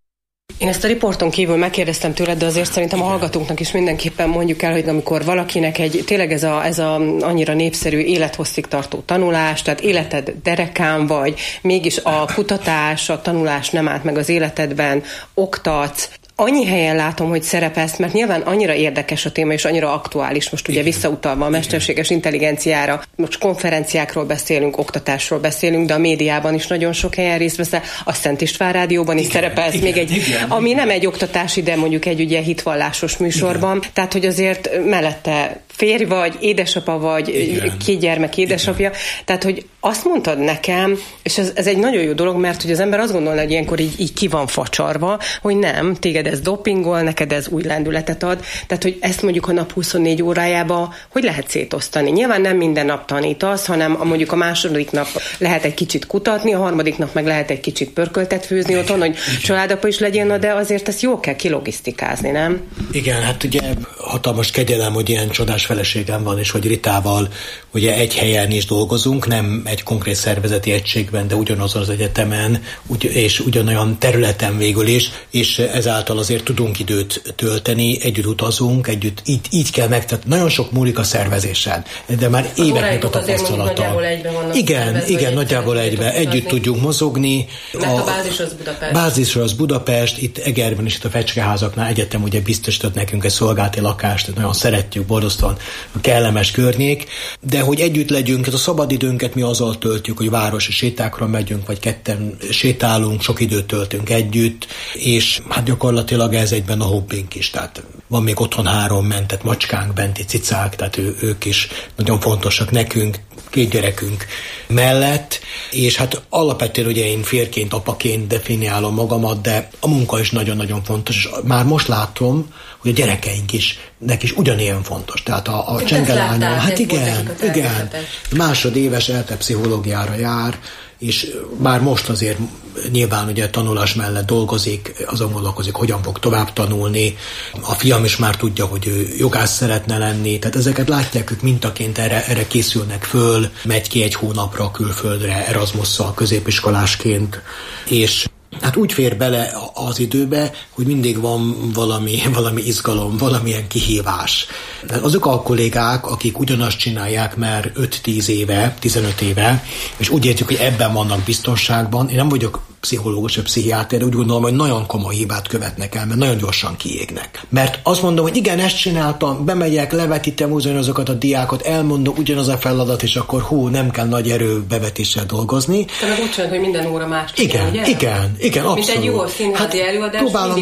[SPEAKER 6] Én ezt a riporton kívül megkérdeztem tőled, de azért szerintem a hallgatóknak is mindenképpen mondjuk el, hogy amikor valakinek tényleg ez a annyira népszerű élethosszig tartó tanulás, tehát életed derekán vagy, mégis a kutatás, a tanulás nem állt meg az életedben, oktatsz, annyi helyen látom, hogy szerepelsz, mert nyilván annyira érdekes a téma, és annyira aktuális, most ugye visszautalva a mesterséges intelligenciára, most konferenciákról beszélünk, oktatásról beszélünk, de a médiában is nagyon sok helyen részt veszel, a Szent István Rádióban is szerepelsz, ami nem egy oktatási, de mondjuk egy ugye hitvallásos műsorban, tehát hogy azért mellette férj vagy, édesapa vagy, két gyermek édesapja, tehát hogy azt mondtad nekem, és ez egy nagyon jó dolog, mert hogy az ember azt gondolna, hogy ilyenkor így ki van facsarva, hogy nem, téged ez dopingol, neked ez új lendületet ad, tehát hogy ezt mondjuk a nap 24 órájába hogy lehet szétosztani? Nyilván nem minden nap tanítasz, hanem mondjuk a második nap lehet egy kicsit kutatni, a harmadik nap meg lehet egy kicsit pörköltet főzni otthon, hogy családapa is legyen, de azért ezt jól kell kilogisztikázni, nem?
[SPEAKER 7] Igen, hát ugye hatalmas kegyelem, hogy ilyen csodás feleségem van, és hogy Ritával ugye egy helyen is dolgozunk, nem egy konkrét szervezeti egységben, de ugyanazon az egyetemen, és ugyanolyan területen végül is, és ezáltal azért tudunk időt tölteni, együtt utazunk, együtt így kell megtenni. Nagyon sok múlik a szervezésen, de már éveknek a tapasztalata. Igen, nagyjából egybe. Együtt tudjunk mozogni.
[SPEAKER 6] Mert a bázis az Budapest.
[SPEAKER 7] Bázis az Budapest, itt Egerben is, itt a Fecskeházaknál egyetem ugye biztosított nekünk egy szolgálati lakást, nagyon szeretjük, boldogtalan, kellemes környék, de hogy együtt legyünk, ez a szabadidőnket mi azzal töltjük, hogy városi sétákra megyünk, vagy ketten sétálunk, sok időt töltünk együtt, és hát gyakorlatilag ez egyben a hobbink is, tehát van még otthon 3 mentett macskánk, benti cicák, tehát ők is nagyon fontosak nekünk, 2 gyerekünk mellett, és hát alapvetően ugye én férként, apaként definiálom magamat, de a munka is nagyon-nagyon fontos, és már most látom, hogy a gyerekeink is, neki is ugyanilyen fontos. Tehát a csengelányom, hát igen, másodéves ELTE pszichológiára jár, és már most azért nyilván ugye tanulás mellett dolgozik, azon gondolkozik, hogyan fog tovább tanulni. A fiam is már tudja, hogy ő jogász szeretne lenni, tehát ezeket látják ők mintaként, erre készülnek föl, megy ki 1 hónapra külföldre Erasmusszal középiskolásként, és hát úgy fér bele az időbe, hogy mindig van valami izgalom, valamilyen kihívás. Azok a kollégák, akik ugyanazt csinálják már 5-10 éve, 15 éve, és úgy értjük, hogy ebben vannak biztonságban, én nem vagyok pszichológus vagy pszichiáter, de úgy gondolom, hogy nagyon komoly hibát követnek el, mert nagyon gyorsan kiégnek. Mert azt mondom, hogy igen, ezt csináltam, bemegyek, levetítem ugyanazokat a diákat, elmondom ugyanaz a feladat, és akkor nem kell nagy erőbevetéssel dolgozni.
[SPEAKER 6] Te meg úgy csinálod, hogy minden óra más.
[SPEAKER 7] Igen, abszolút.
[SPEAKER 6] Mint egy jó színházi előadás.
[SPEAKER 7] Próbálom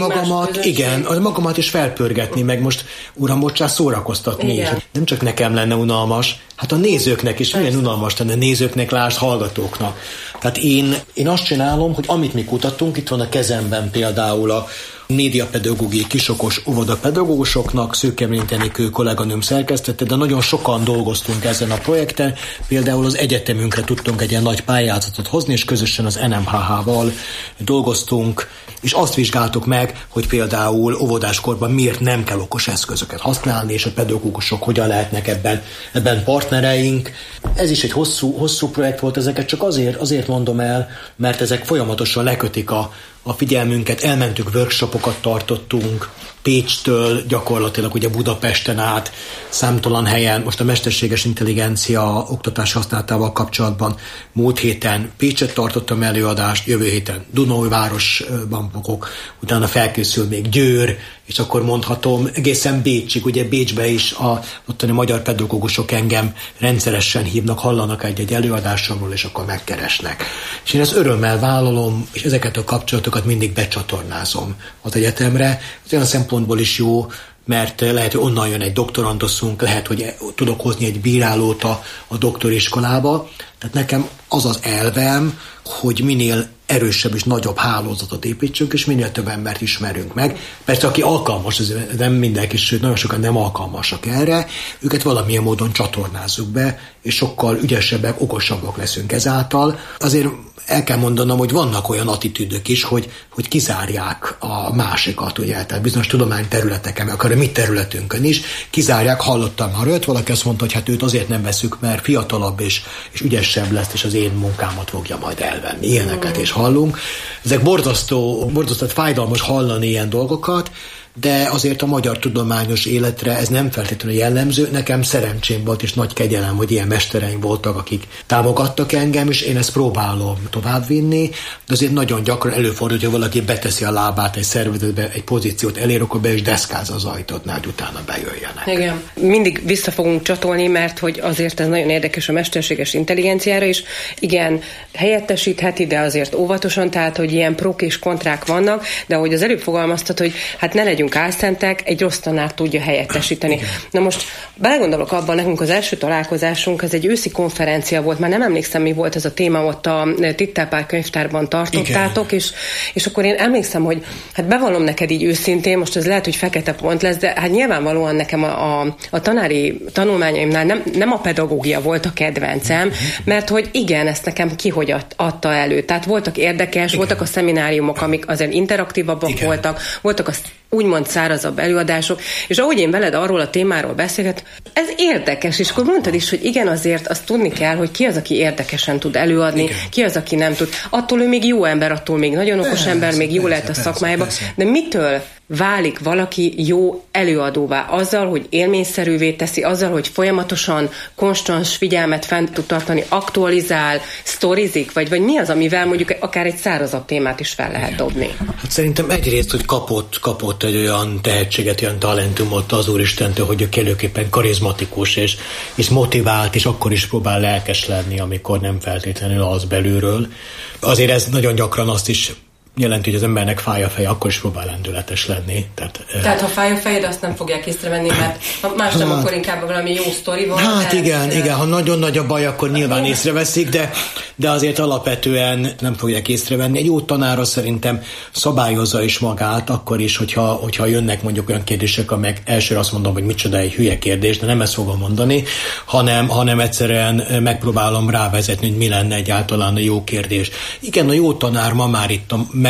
[SPEAKER 7] magamat is felpörgetni, meg most, uram, bocsánat, szórakoztatni is. Nem csak nekem lenne unalmas, hát a nézőknek is milyen unalmas lenne, nézőknek, lásd, hallgatóknak. Tehát én azt csinálom, hogy amit mi kutatunk, itt van a kezemben például a médiapedagógiai kisokos óvodapedagógusoknak, Szőkemény Enikő kolléganőm szerkesztette, de nagyon sokan dolgoztunk ezen a projekten. Például az egyetemünkre tudtunk egy ilyen nagy pályázatot hozni, és közösen az NMHH-val dolgoztunk, és azt vizsgáltuk meg, hogy például óvodáskorban miért nem kell okos eszközöket használni, és a pedagógusok hogyan lehetnek ebben partnereink. Ez is egy hosszú projekt volt, ezeket csak azért mondom el, mert ezek folyamatosan lekötik a figyelmünket, elmentünk, workshopokat tartottunk, Pécstől gyakorlatilag ugye Budapesten át, számtalan helyen, most a mesterséges intelligencia oktatás használatával kapcsolatban múlt héten Pécset tartottam előadást, jövő héten Dunaújvárosban fogok, utána felkészül még Győr, és akkor mondhatom egészen Bécsig, ugye Bécsbe is ottani magyar pedagógusok engem rendszeresen hívnak, hallanak egy előadásomról, és akkor megkeresnek. És én ezt örömmel vállalom, és ezeket a kapcsolatokat mindig becsatornázom az egyetemre. Ez olyan szempontból is jó, mert lehet, hogy onnan jön egy doktoranduszunk, lehet, hogy tudok hozni egy bírálót a doktoriskolába. Tehát nekem az az elvem, hogy minél erősebb és nagyobb hálózatot építsünk, és minél több embert ismerünk meg. Persze, aki alkalmas, ez nem mindenki, sőt, nagyon sokan nem alkalmasak erre, őket valamilyen módon csatornázzuk be, és sokkal ügyesebbek, okosabbak leszünk ezáltal. Azért el kell mondanom, hogy vannak olyan attitűdök is, hogy kizárják a másikat, ugye, tehát bizonyos tudományterületeken, akár a mi területünkön is, kizárják, hallottam már olyat, valaki azt mondta, hogy hát őt azért nem veszük, mert fiatalabb és ügyesebb lesz, és az én munkámat fogja majd elvenni. Ilyeneket is hallunk. Ezek borzasztó, fájdalmas hallani ilyen dolgokat, de azért a magyar tudományos életre ez nem feltétlenül jellemző. Nekem szerencsém volt, és nagy kegyelem, hogy ilyen mestereim voltak, akik támogattak engem, és én ezt próbálom továbbvinni, de azért nagyon gyakran előfordul, hogy valaki beteszi a lábát egy szervezetbe, egy pozíciót elér, akkor be is deszkázza az ajtót, hogy utána bejöjjenek.
[SPEAKER 6] Igen. Mindig vissza fogunk csatolni, mert hogy azért ez nagyon érdekes a mesterséges intelligenciára is. Igen, helyettesítheti, de azért óvatosan, tehát, hogy ilyen prók és kontrák vannak, de ahogy az előbb fogalmaztad, hogy hát ne legyünk álszentek, egy rossz tanár tudja helyettesíteni. Na most belegondolok abban, nekünk az első találkozásunk, ez egy őszi konferencia volt, már nem emlékszem, mi volt ez a téma, ott a Tittár könyvtárban tartottátok, és akkor én emlékszem, hogy hát bevallom neked így őszintén, most ez lehet, hogy fekete pont lesz, de hát nyilvánvalóan nekem a tanári tanulmányaimnál nem a pedagógia volt a kedvencem, mert hogy igen, ezt nekem kihogy adta elő. Tehát voltak érdekes, voltak a szemináriumok, amik azért interaktívabbak voltak a úgymond szárazabb előadások, és ahogy én veled arról a témáról beszélget, ez érdekes, és akkor mondtad is, hogy igen, azért azt tudni kell, hogy ki az, aki érdekesen tud előadni, ki az, aki nem tud. Attól ő még jó ember, attól még nagyon okos ember, még jó lehet a szakmájába, de mitől válik valaki jó előadóvá? Azzal, hogy élményszerűvé teszi, azzal, hogy folyamatosan konstans figyelmet fent tud tartani, aktualizál, sztorizik, vagy mi az, amivel mondjuk akár egy szárazabb témát is fel lehet dobni?
[SPEAKER 7] Hát szerintem egyrészt, hogy kapott egy olyan tehetséget, olyan talentumot az Úristentől, hogy kellőképpen karizmatikus és motivált, és akkor is próbál lelkes lenni, amikor nem feltétlenül az belülről. Azért ez nagyon gyakran azt is jelenti, hogy az embernek fáj a feje, akkor is próbál lendületes lenni. Tehát
[SPEAKER 6] ha fáj a fejed, azt nem fogják észrevenni, mert ha más nem, akkor inkább valami jó sztori van.
[SPEAKER 7] Hát igen, ha nagyon nagy a baj, akkor nyilván észreveszik, de azért alapvetően nem fogják észrevenni. Egy jó tanára szerintem szabályozza is magát, akkor is, hogyha jönnek mondjuk olyan kérdések, amelyek elsőre azt mondom, hogy micsoda egy hülye kérdés, de nem ezt fogom mondani, hanem egyszerűen megpróbálom rávezetni, hogy mi lenne egyáltalán a jó kérdés. Igen, a jó tanár ma már itt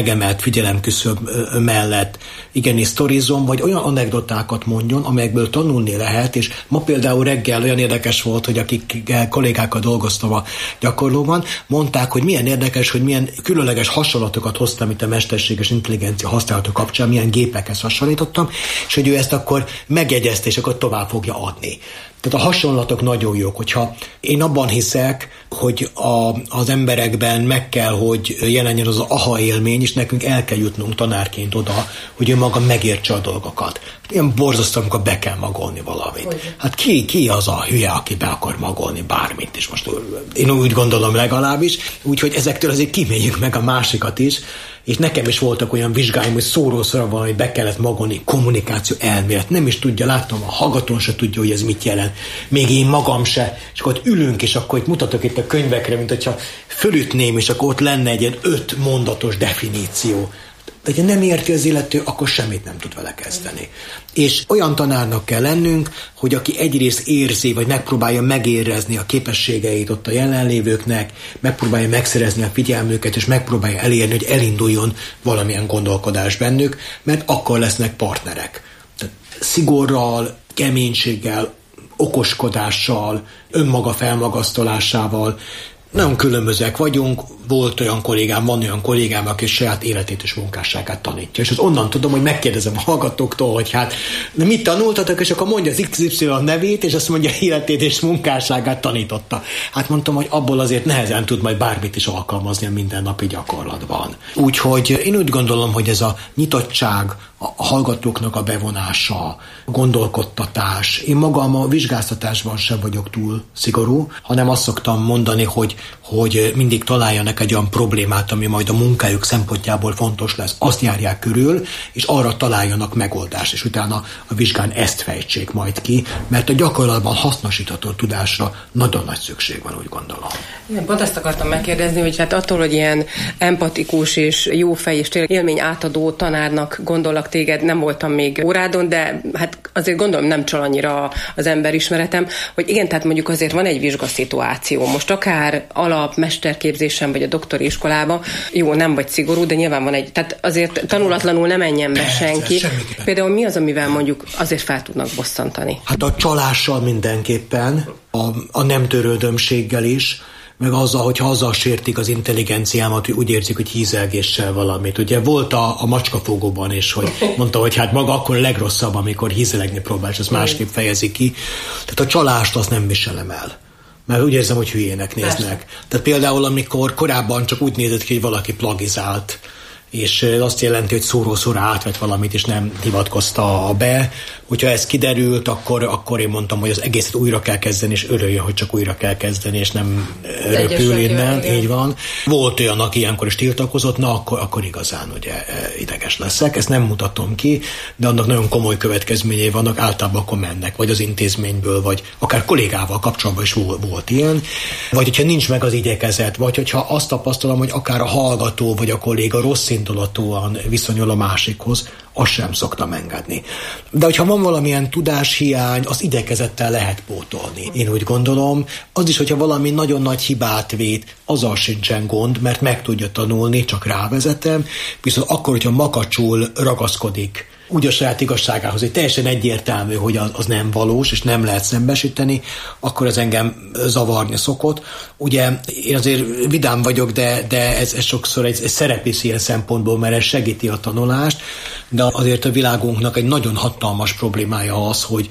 [SPEAKER 7] megemelt figyelemküszöb mellett igenis sztorizom, vagy olyan anekdotákat mondjon, amelyekből tanulni lehet, és ma például reggel olyan érdekes volt, hogy akikkel kollégákkal dolgoztam a gyakorlóban, mondták, hogy milyen érdekes, hogy milyen különleges hasonlatokat hoztam itt a mesterséges intelligencia használata kapcsán, milyen gépekhez hasonlítottam, és hogy ő ezt akkor megjegyezte, és akkor tovább fogja adni. Tehát a hasonlatok nagyon jók, hogyha én abban hiszek, hogy az emberekben meg kell, hogy jelenjen az aha élmény, és nekünk el kell jutnunk tanárként oda, hogy ő maga megértse a dolgokat. Ilyen borzasztó, amikor be kell magolni valamit. Hát ki az a hülye, aki be akar magolni bármit, és most én úgy gondolom legalábbis, úgyhogy ezektől azért kíméljük meg a másikat is, és nekem is voltak olyan vizsgáim, hogy szóról-szóra van, hogy be kellett magolni, kommunikáció elmélet. Nem is tudja, láttam, a hallgatón se tudja, hogy ez mit jelent. Még én magam se. És akkor ott ülünk, és akkor itt mutatok itt a könyvekre, mint hogyha fölütném, és akkor ott lenne egy ilyen 5 mondatos definíció. De ha nem érti az illető, akkor semmit nem tud vele kezdeni. És olyan tanárnak kell lennünk, hogy aki egyrészt érzi, vagy megpróbálja megérezni a képességeit ott a jelenlévőknek, megpróbálja megszerezni a figyelmüket, és megpróbálja elérni, hogy elinduljon valamilyen gondolkodás bennük, mert akkor lesznek partnerek. Tehát szigorral, keménységgel, okoskodással, önmaga felmagasztalásával, nagyon különbözőek vagyunk, van olyan kollégám, aki saját életét és munkásságát tanítja. És az onnan tudom, hogy megkérdezem a hallgatóktól, hogy hát de mit tanultatok, és akkor mondja az XY nevét, és azt mondja, életét és munkásságát tanította. Hát mondtam, hogy abból azért nehezen tud majd bármit is alkalmazni a mindennapi gyakorlatban. Úgyhogy én úgy gondolom, hogy ez a nyitottság, a hallgatóknak a bevonása, a gondolkodtatás. Én magam a vizsgáztatásban sem vagyok túl szigorú, hanem azt szoktam mondani, hogy mindig találjanak egy olyan problémát, ami majd a munkájuk szempontjából fontos lesz. Azt járják körül, és arra találjanak megoldást, és utána a vizsgán ezt fejtsék majd ki, mert a gyakorlatban hasznosítható tudásra nagyon nagy szükség van, úgy gondolom.
[SPEAKER 6] Igen, pont ezt akartam megkérdezni, hogy hát attól, hogy ilyen empatikus és jófej és tényleg élmény átadó tanárnak gondolok téged, nem voltam még órádon, de hát azért gondolom nem csal annyira az emberismeretem, hogy igen, tehát mondjuk azért van egy vizsgaszituáció. Most akár alap, mesterképzésen vagy a doktori iskolában, jó, nem vagy szigorú, de nyilván van egy, tehát azért tanulatlanul nem menjen be senki.
[SPEAKER 7] Semmiképpen.
[SPEAKER 6] Például mi az, amivel mondjuk azért fel tudnak bosszantani?
[SPEAKER 7] Hát a csalással mindenképpen, a nem törődömséggel is, meg azzal, hogyha azzal sértik az intelligenciámat, hogy úgy érzik, hogy hízelgéssel valamit. Ugye volt a macskafogóban is, hogy mondta, hogy hát maga akkor a legrosszabb, amikor hízelegni próbál, és azt másképp fejezi ki. Tehát a csalást azt nem viselem el. Mert úgy érzem, hogy hülyének néznek. Tehát például, amikor korábban csak úgy nézett ki, hogy valaki plagizált, és azt jelenti, hogy szóról-szóra átvett valamit, és nem hivatkozta be. Hogyha ez kiderült, akkor én mondtam, hogy az egészet újra kell kezdeni, és örüljön, hogy csak újra kell kezdeni, és nem röpül innen. Így van. Volt olyan, aki ilyenkor is tiltakozott, akkor igazán ugye ideges leszek. Ezt nem mutatom ki, de annak nagyon komoly következményei vannak, általában akkor mennek, vagy az intézményből, vagy akár kollégával kapcsolatban is volt ilyen. Vagy hogyha nincs meg az igyekezet, vagy hogyha azt tapasztalom, hogy akár a hallgató, vagy a kolléga rossz indulatúan viszonyul a másikhoz, azt sem szoktam engedni. De hogyha van valamilyen tudáshiány, az igyekezettel lehet pótolni. Én úgy gondolom, az is, hogyha valami nagyon nagy hibát véd, azzal sincsen gond, mert meg tudja tanulni, csak rávezetem, viszont akkor, hogyha makacsul ragaszkodik úgy a saját igazságához, hogy teljesen egyértelmű, hogy az nem valós, és nem lehet szembesíteni, akkor ez engem zavarni szokott. Ugye én azért vidám vagyok, de ez sokszor egy szerep is ilyen szempontból, mert ez segíti a tanulást, de azért a világunknak egy nagyon hatalmas problémája az, hogy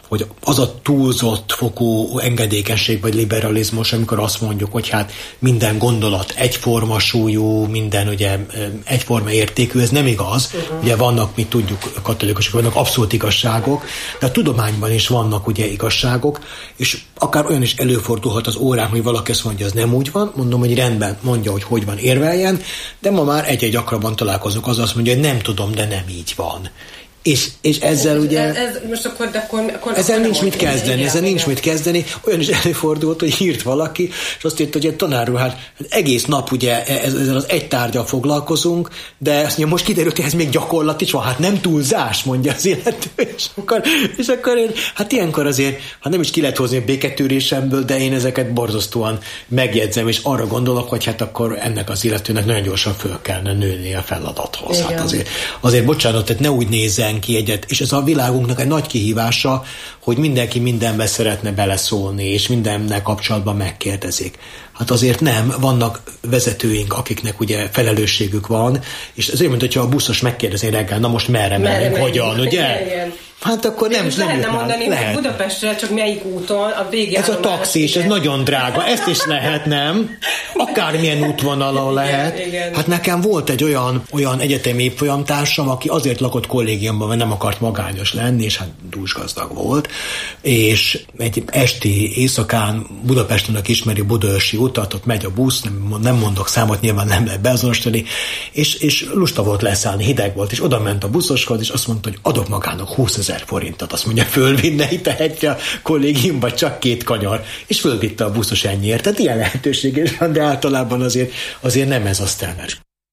[SPEAKER 7] az a túlzott fokú engedékenység vagy liberalizmus, amikor azt mondjuk, hogy hát minden gondolat egyforma súlyú, minden ugye egyforma értékű, ez nem igaz. Ugye vannak, mi tudjuk, katolikusok, vannak abszolút igazságok, de a tudományban is vannak ugye igazságok, és akár olyan is előfordulhat az órán, hogy valaki azt mondja, ez nem úgy van, mondom, hogy rendben, mondja, hogy van, érveljen, de ma már egy-egy gyakrabban találkozunk, az azt mondja, hogy nem tudom, de nem így van. És ezzel ugye...
[SPEAKER 6] Most akkor
[SPEAKER 7] ezzel nincs mit kezdeni. Olyan is előfordult, hogy írt valaki, és azt írta, hogy tanár úr, hát egész nap ugye ezzel az egy tárgyal foglalkozunk, de azt mondja, most kiderült, hogy ez még gyakorlat is van, hát nem túlzás, mondja az illető. És akkor én, hát ilyenkor azért, hát nem is ki lehet hozni a béketűrésemből, de én ezeket borzasztóan megjegyzem, és arra gondolok, hogy hát akkor ennek az illetőnek nagyon gyorsan föl kellene nőni a feladathoz. Hát azért bocsánat, tehát ne úgy nézzen ki egyet, és ez a világunknak egy nagy kihívása, hogy mindenki mindenbe szeretne beleszólni, és mindennel kapcsolatban megkérdezik. Hát azért nem, vannak vezetőink, akiknek ugye felelősségük van, és ez olyan, mint hogyha a buszos megkérdezi reggel, na most merre menjünk, hogyan, ugye?
[SPEAKER 6] Igen.
[SPEAKER 7] Hát akkor nem
[SPEAKER 6] lehetne mondani, hogy Budapestre csak melyik úton, a végén.
[SPEAKER 7] Ez a taxis, ez nagyon drága, ezt is lehet, nem? Akármilyen útvonalon lehet.
[SPEAKER 6] Igen.
[SPEAKER 7] Hát nekem volt egy olyan egyetemi évfolyamtársam, aki azért lakott kollégiumban, mert nem akart magányos lenni, és hát dúsgazdag volt, és egy esti éjszakán Budapesten ismeri Budaörsi utat, ott megy a busz, nem mondok számot, nyilván nem lehet beazonosítani, és lusta volt leszállni, hideg volt, és oda ment a buszoshoz, és azt mondta, hogy adok magának 20 000 forintot, azt mondja, fölvinne itt a kollégiumba csak 2 kanyar, és fölvitte a buszos ennyiért. Tehát ilyen lehetőség is van, de általában azért nem ez a sztelmes.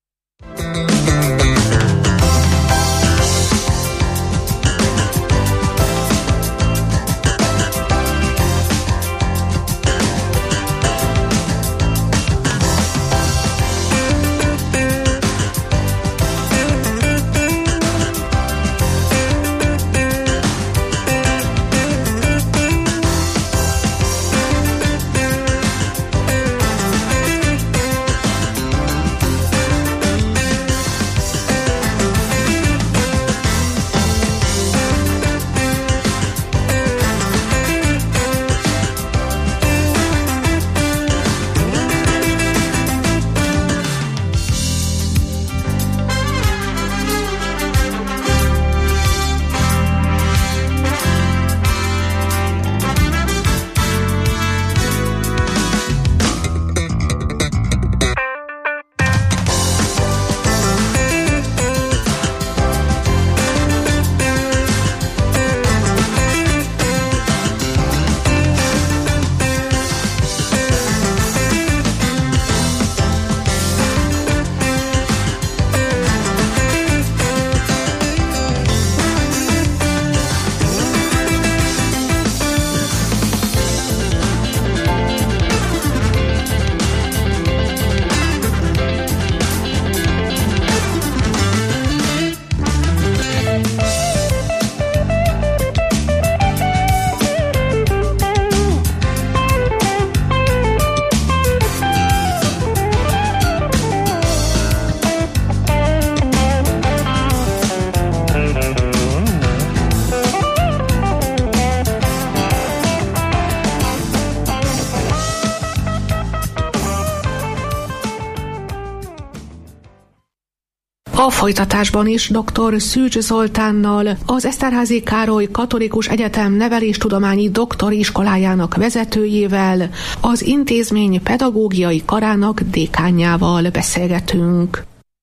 [SPEAKER 4] A folytatásban is dr. Szűcs Zoltánnal, az Eszterházy Károly Katolikus Egyetem neveléstudományi doktori iskolájának vezetőjével, az intézmény pedagógiai karának dékánjával beszélgetünk.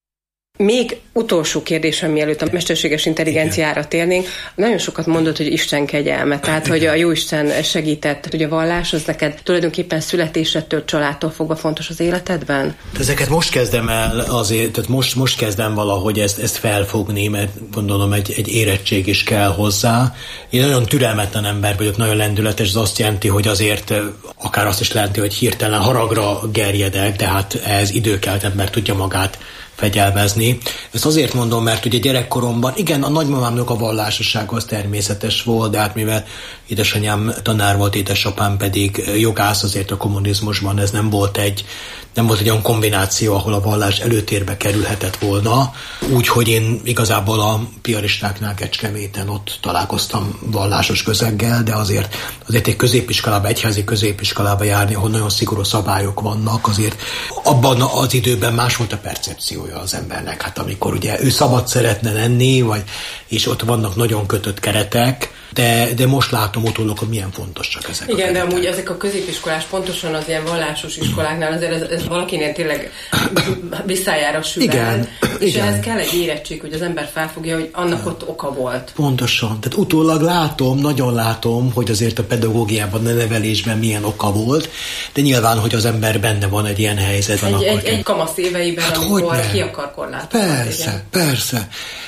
[SPEAKER 6] Még utolsó kérdésem, mielőtt a mesterséges intelligenciára térnénk, nagyon sokat mondott, hogy Isten kegyelme, tehát hogy a Jóisten segített, hogy a vallás az neked tulajdonképpen születésedtől, családtól fogva fontos az életedben?
[SPEAKER 7] Ezeket most kezdem el azért, tehát most kezdem valahogy ezt felfogni, mert gondolom egy érettség is kell hozzá. Én nagyon türelmetlen ember vagyok, nagyon lendületes, ez azt jelenti, hogy azért akár azt is jelenti, hogy hirtelen haragra gerjedek, de hát ez idő kell, mert tudja magát fegyelmezni. Ezt azért mondom, mert ugye gyerekkoromban, igen, a nagymamámnak a vallásosság az természetes volt, de hát mivel édesanyám tanár volt, édesapám pedig jogász, azért a kommunizmusban ez nem volt egy olyan kombináció, ahol a vallás előtérbe kerülhetett volna. Úgyhogy én igazából a piaristáknál Kecskeméten ott találkoztam vallásos közeggel, de azért egy középiskolába, egyházi középiskolába járni, ahol nagyon szigorú szabályok vannak, azért abban az időben más volt a percepciója az embernek. Hát amikor ugye ő szabad szeretne lenni, és ott vannak nagyon kötött keretek, de most látom utólag, hogy milyen fontosak ezek.
[SPEAKER 6] Igen, de amúgy ezek a középiskolás, pontosan az ilyen vallásos iskoláknál azért ez valakinél tényleg visszájára süvel.
[SPEAKER 7] Igen,
[SPEAKER 6] és
[SPEAKER 7] igen.
[SPEAKER 6] ehhez kell egy érettség, hogy az ember felfogja, hogy annak ott oka volt.
[SPEAKER 7] Pontosan. Tehát utólag nagyon látom, hogy azért a pedagógiában, a nevelésben milyen oka volt, de nyilván, hogy az ember benne van egy ilyen helyzetben.
[SPEAKER 6] Egy kamasz éveiben, hát amikor ki akar korlátozni.
[SPEAKER 7] Persze.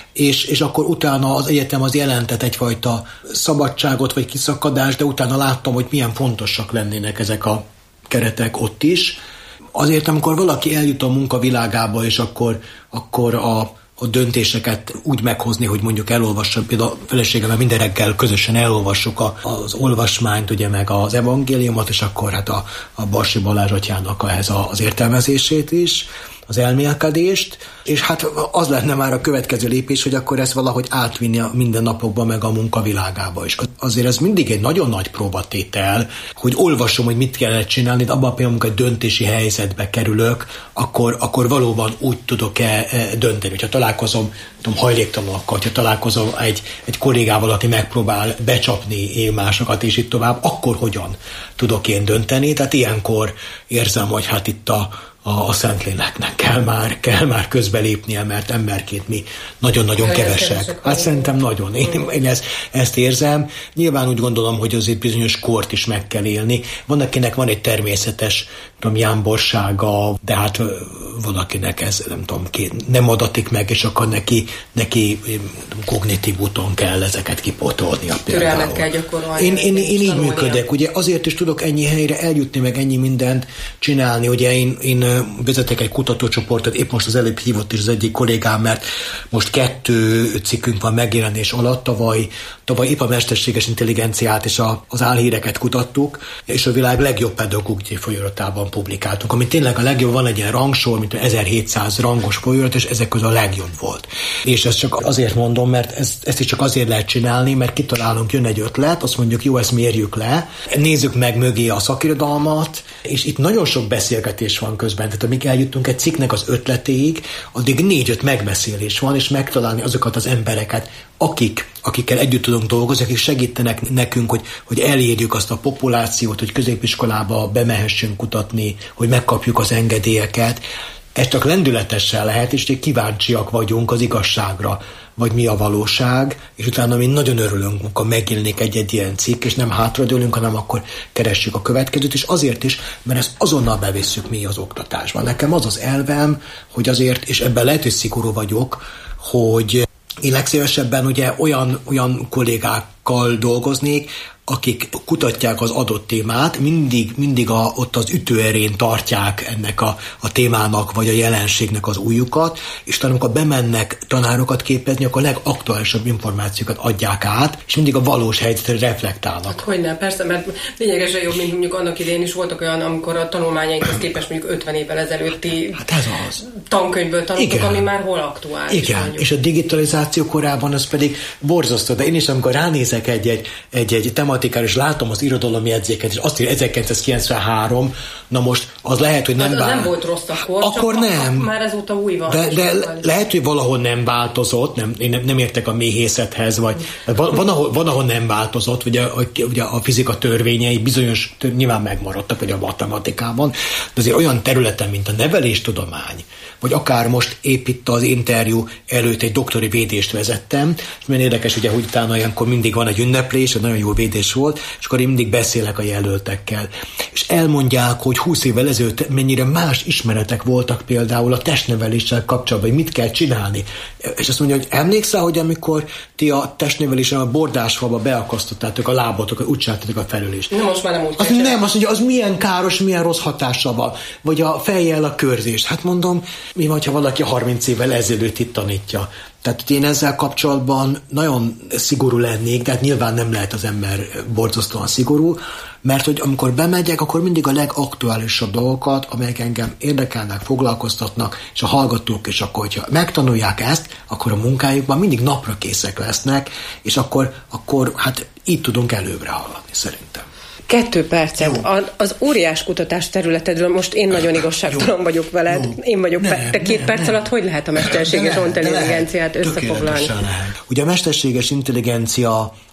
[SPEAKER 7] És akkor utána az egyetem az jelentett egyfajta szabadságot vagy kiszakadást, de utána láttam, hogy milyen fontosak lennének ezek a keretek ott is. Azért, amikor valaki eljut a munkavilágába, és akkor a döntéseket úgy meghozni, hogy mondjuk elolvassam, például a feleségemmel minden reggel közösen elolvassuk az olvasmányt, ugye, meg az evangéliumot, és akkor hát a Barsi Balázs atyának ehhez az értelmezését is, az elmélkedést, és hát az lenne már a következő lépés, hogy akkor ezt valahogy átvinni a mindennapokba, meg a munkavilágába is. Azért ez mindig egy nagyon nagy próbatétel, hogy olvasom, hogy mit kellene csinálni, de abban például, amikor egy döntési helyzetbe kerülök, akkor valóban úgy tudok-e dönteni. Hogyha találkozom hajléktalanokkal, hogyha találkozom egy kollégával, aki megpróbál becsapni másokat, és itt tovább, akkor hogyan tudok én dönteni? Tehát ilyenkor érzem, hogy hát itt a Szentléleknek kell már közbelépnie, mert emberként mi nagyon-nagyon kevesek. Hát szerintem nagyon. Én ezt érzem. Nyilván úgy gondolom, hogy azért bizonyos kort is meg kell élni. Van, akinek van egy természetes jámborsága, de hát valakinek ez nem adatik meg, és akkor neki kognitív úton kell ezeket kipótolnia.
[SPEAKER 6] Türelmet kell gyakorolni.
[SPEAKER 7] Én így működök. Ugye azért is tudok ennyi helyre eljutni, meg ennyi mindent csinálni. Ugye én vezetek egy kutatócsoportot, épp most az előbb hívott is az egyik kollégám, mert most 2 cikkünk van megjelenés alatt, tavaly épp a mesterséges intelligenciát és az álhíreket kutattuk, és a világ legjobb pedagógiai folyóiratában publikáltunk, ami tényleg a legjobb, van egy ilyen rangsor, mint 1700 rangos folyóirat, és ezek közül a legjobb volt. És ezt csak azért mondom, mert ezt is csak azért lehet csinálni, mert kitalálunk, jön egy ötlet, azt mondjuk, jó, ezt mérjük le, nézzük meg mögé a szakirodalmat, és itt nagyon sok beszélgetés van közben, tehát amíg eljutunk egy cikknek az ötletéig, addig 4-5 megbeszélés van, és megtalálni azokat az embereket, akikkel együtt tudunk dolgozni, akik segítenek nekünk, hogy elérjük azt a populációt, hogy középiskolába bemehessünk kutatni, hogy megkapjuk az engedélyeket. Ez csak lendületessel lehet, és kíváncsiak vagyunk az igazságra, vagy mi a valóság, és utána mi nagyon örülünk, amikor megjelenik egy ilyen cikk, és nem hátradőlünk, hanem akkor keressük a következőt, és azért is, mert ezt azonnal bevisszük mi az oktatásban. Nekem az elvem, hogy azért, és ebben lehet, hogy szigorú vagyok, hogy én legszívesebben ugye olyan kollégákkal dolgoznék, akik kutatják az adott témát, mindig ott az ütőerén tartják ennek a témának, vagy a jelenségnek az ujjukat, és talán amikor bemennek tanárokat képezni, akkor a legaktuálisabb információkat adják át, és mindig a valós helyzetre reflektálnak.
[SPEAKER 6] Hát hogyne, persze, mert lényegesen jobb, mint mondjuk annak idején is voltak olyan, amikor a tanulmányainkhoz képest mondjuk 50 évvel ezelőtti tankönyvből tanultuk, ami már hol aktuális.
[SPEAKER 7] Igen,
[SPEAKER 6] mondjuk.
[SPEAKER 7] És a digitalizáció korában az pedig borzasztó, de én is, amikor ránézek egy tematikára, és látom az irodalomjegyzéket, és azt írja 1993, na most az lehet, hogy nem
[SPEAKER 6] volt rossz akkor
[SPEAKER 7] nem.
[SPEAKER 6] Már ezóta új van.
[SPEAKER 7] De lehet, hogy valahol nem változott, én nem értek a méhészethez, vagy van, ahol nem változott, ugye a fizika törvényei bizonyos nyilván megmaradtak, vagy a matematikában, de azért olyan területen, mint a neveléstudomány, vagy akár most épp itt az interjú előtt egy doktori védést vezettem, és milyen érdekes, ugye, hogy utána ilyenkor mindig van egy ünneplés, egy nagyon jó védés volt, és akkor én mindig beszélek a jelöltekkel. És elmondják, hogy 20 évvel ezelőtt mennyire más ismeretek voltak például a testneveléssel kapcsolatban, hogy mit kell csinálni. És azt mondja, hogy emlékszel, hogy amikor ti a testnevelésen a bordásfalba beakasztottátok a lábotokat, úgy csináltatok a felülést.
[SPEAKER 6] Na most már nem úgy
[SPEAKER 7] nem, azt mondja, az milyen káros, milyen rossz hatással van. Vagy a fejjel a körzést. Hát mondom, mi van, ha valaki 30 évvel ezelőtt itt tanítja. Tehát én ezzel kapcsolatban nagyon szigorú lennék, de hát nyilván nem lehet az ember borzasztóan szigorú, mert hogy amikor bemegyek, akkor mindig a legaktuálisabb dolgokat, amelyek engem érdekelnek, foglalkoztatnak, és a hallgatók is akkor, hogyha megtanulják ezt, akkor a munkájukban mindig napra készek lesznek, és akkor hát így tudunk előbbre haladni szerintem.
[SPEAKER 6] 2 percem. Az óriás kutatás területedről most én nagyon igazságtalan vagyok veled. Jó. Én vagyok. Te 2 perc alatt hogy lehet a mesterséges intelligenciát összefoglalni?
[SPEAKER 7] Ugye a mesterséges intelligencia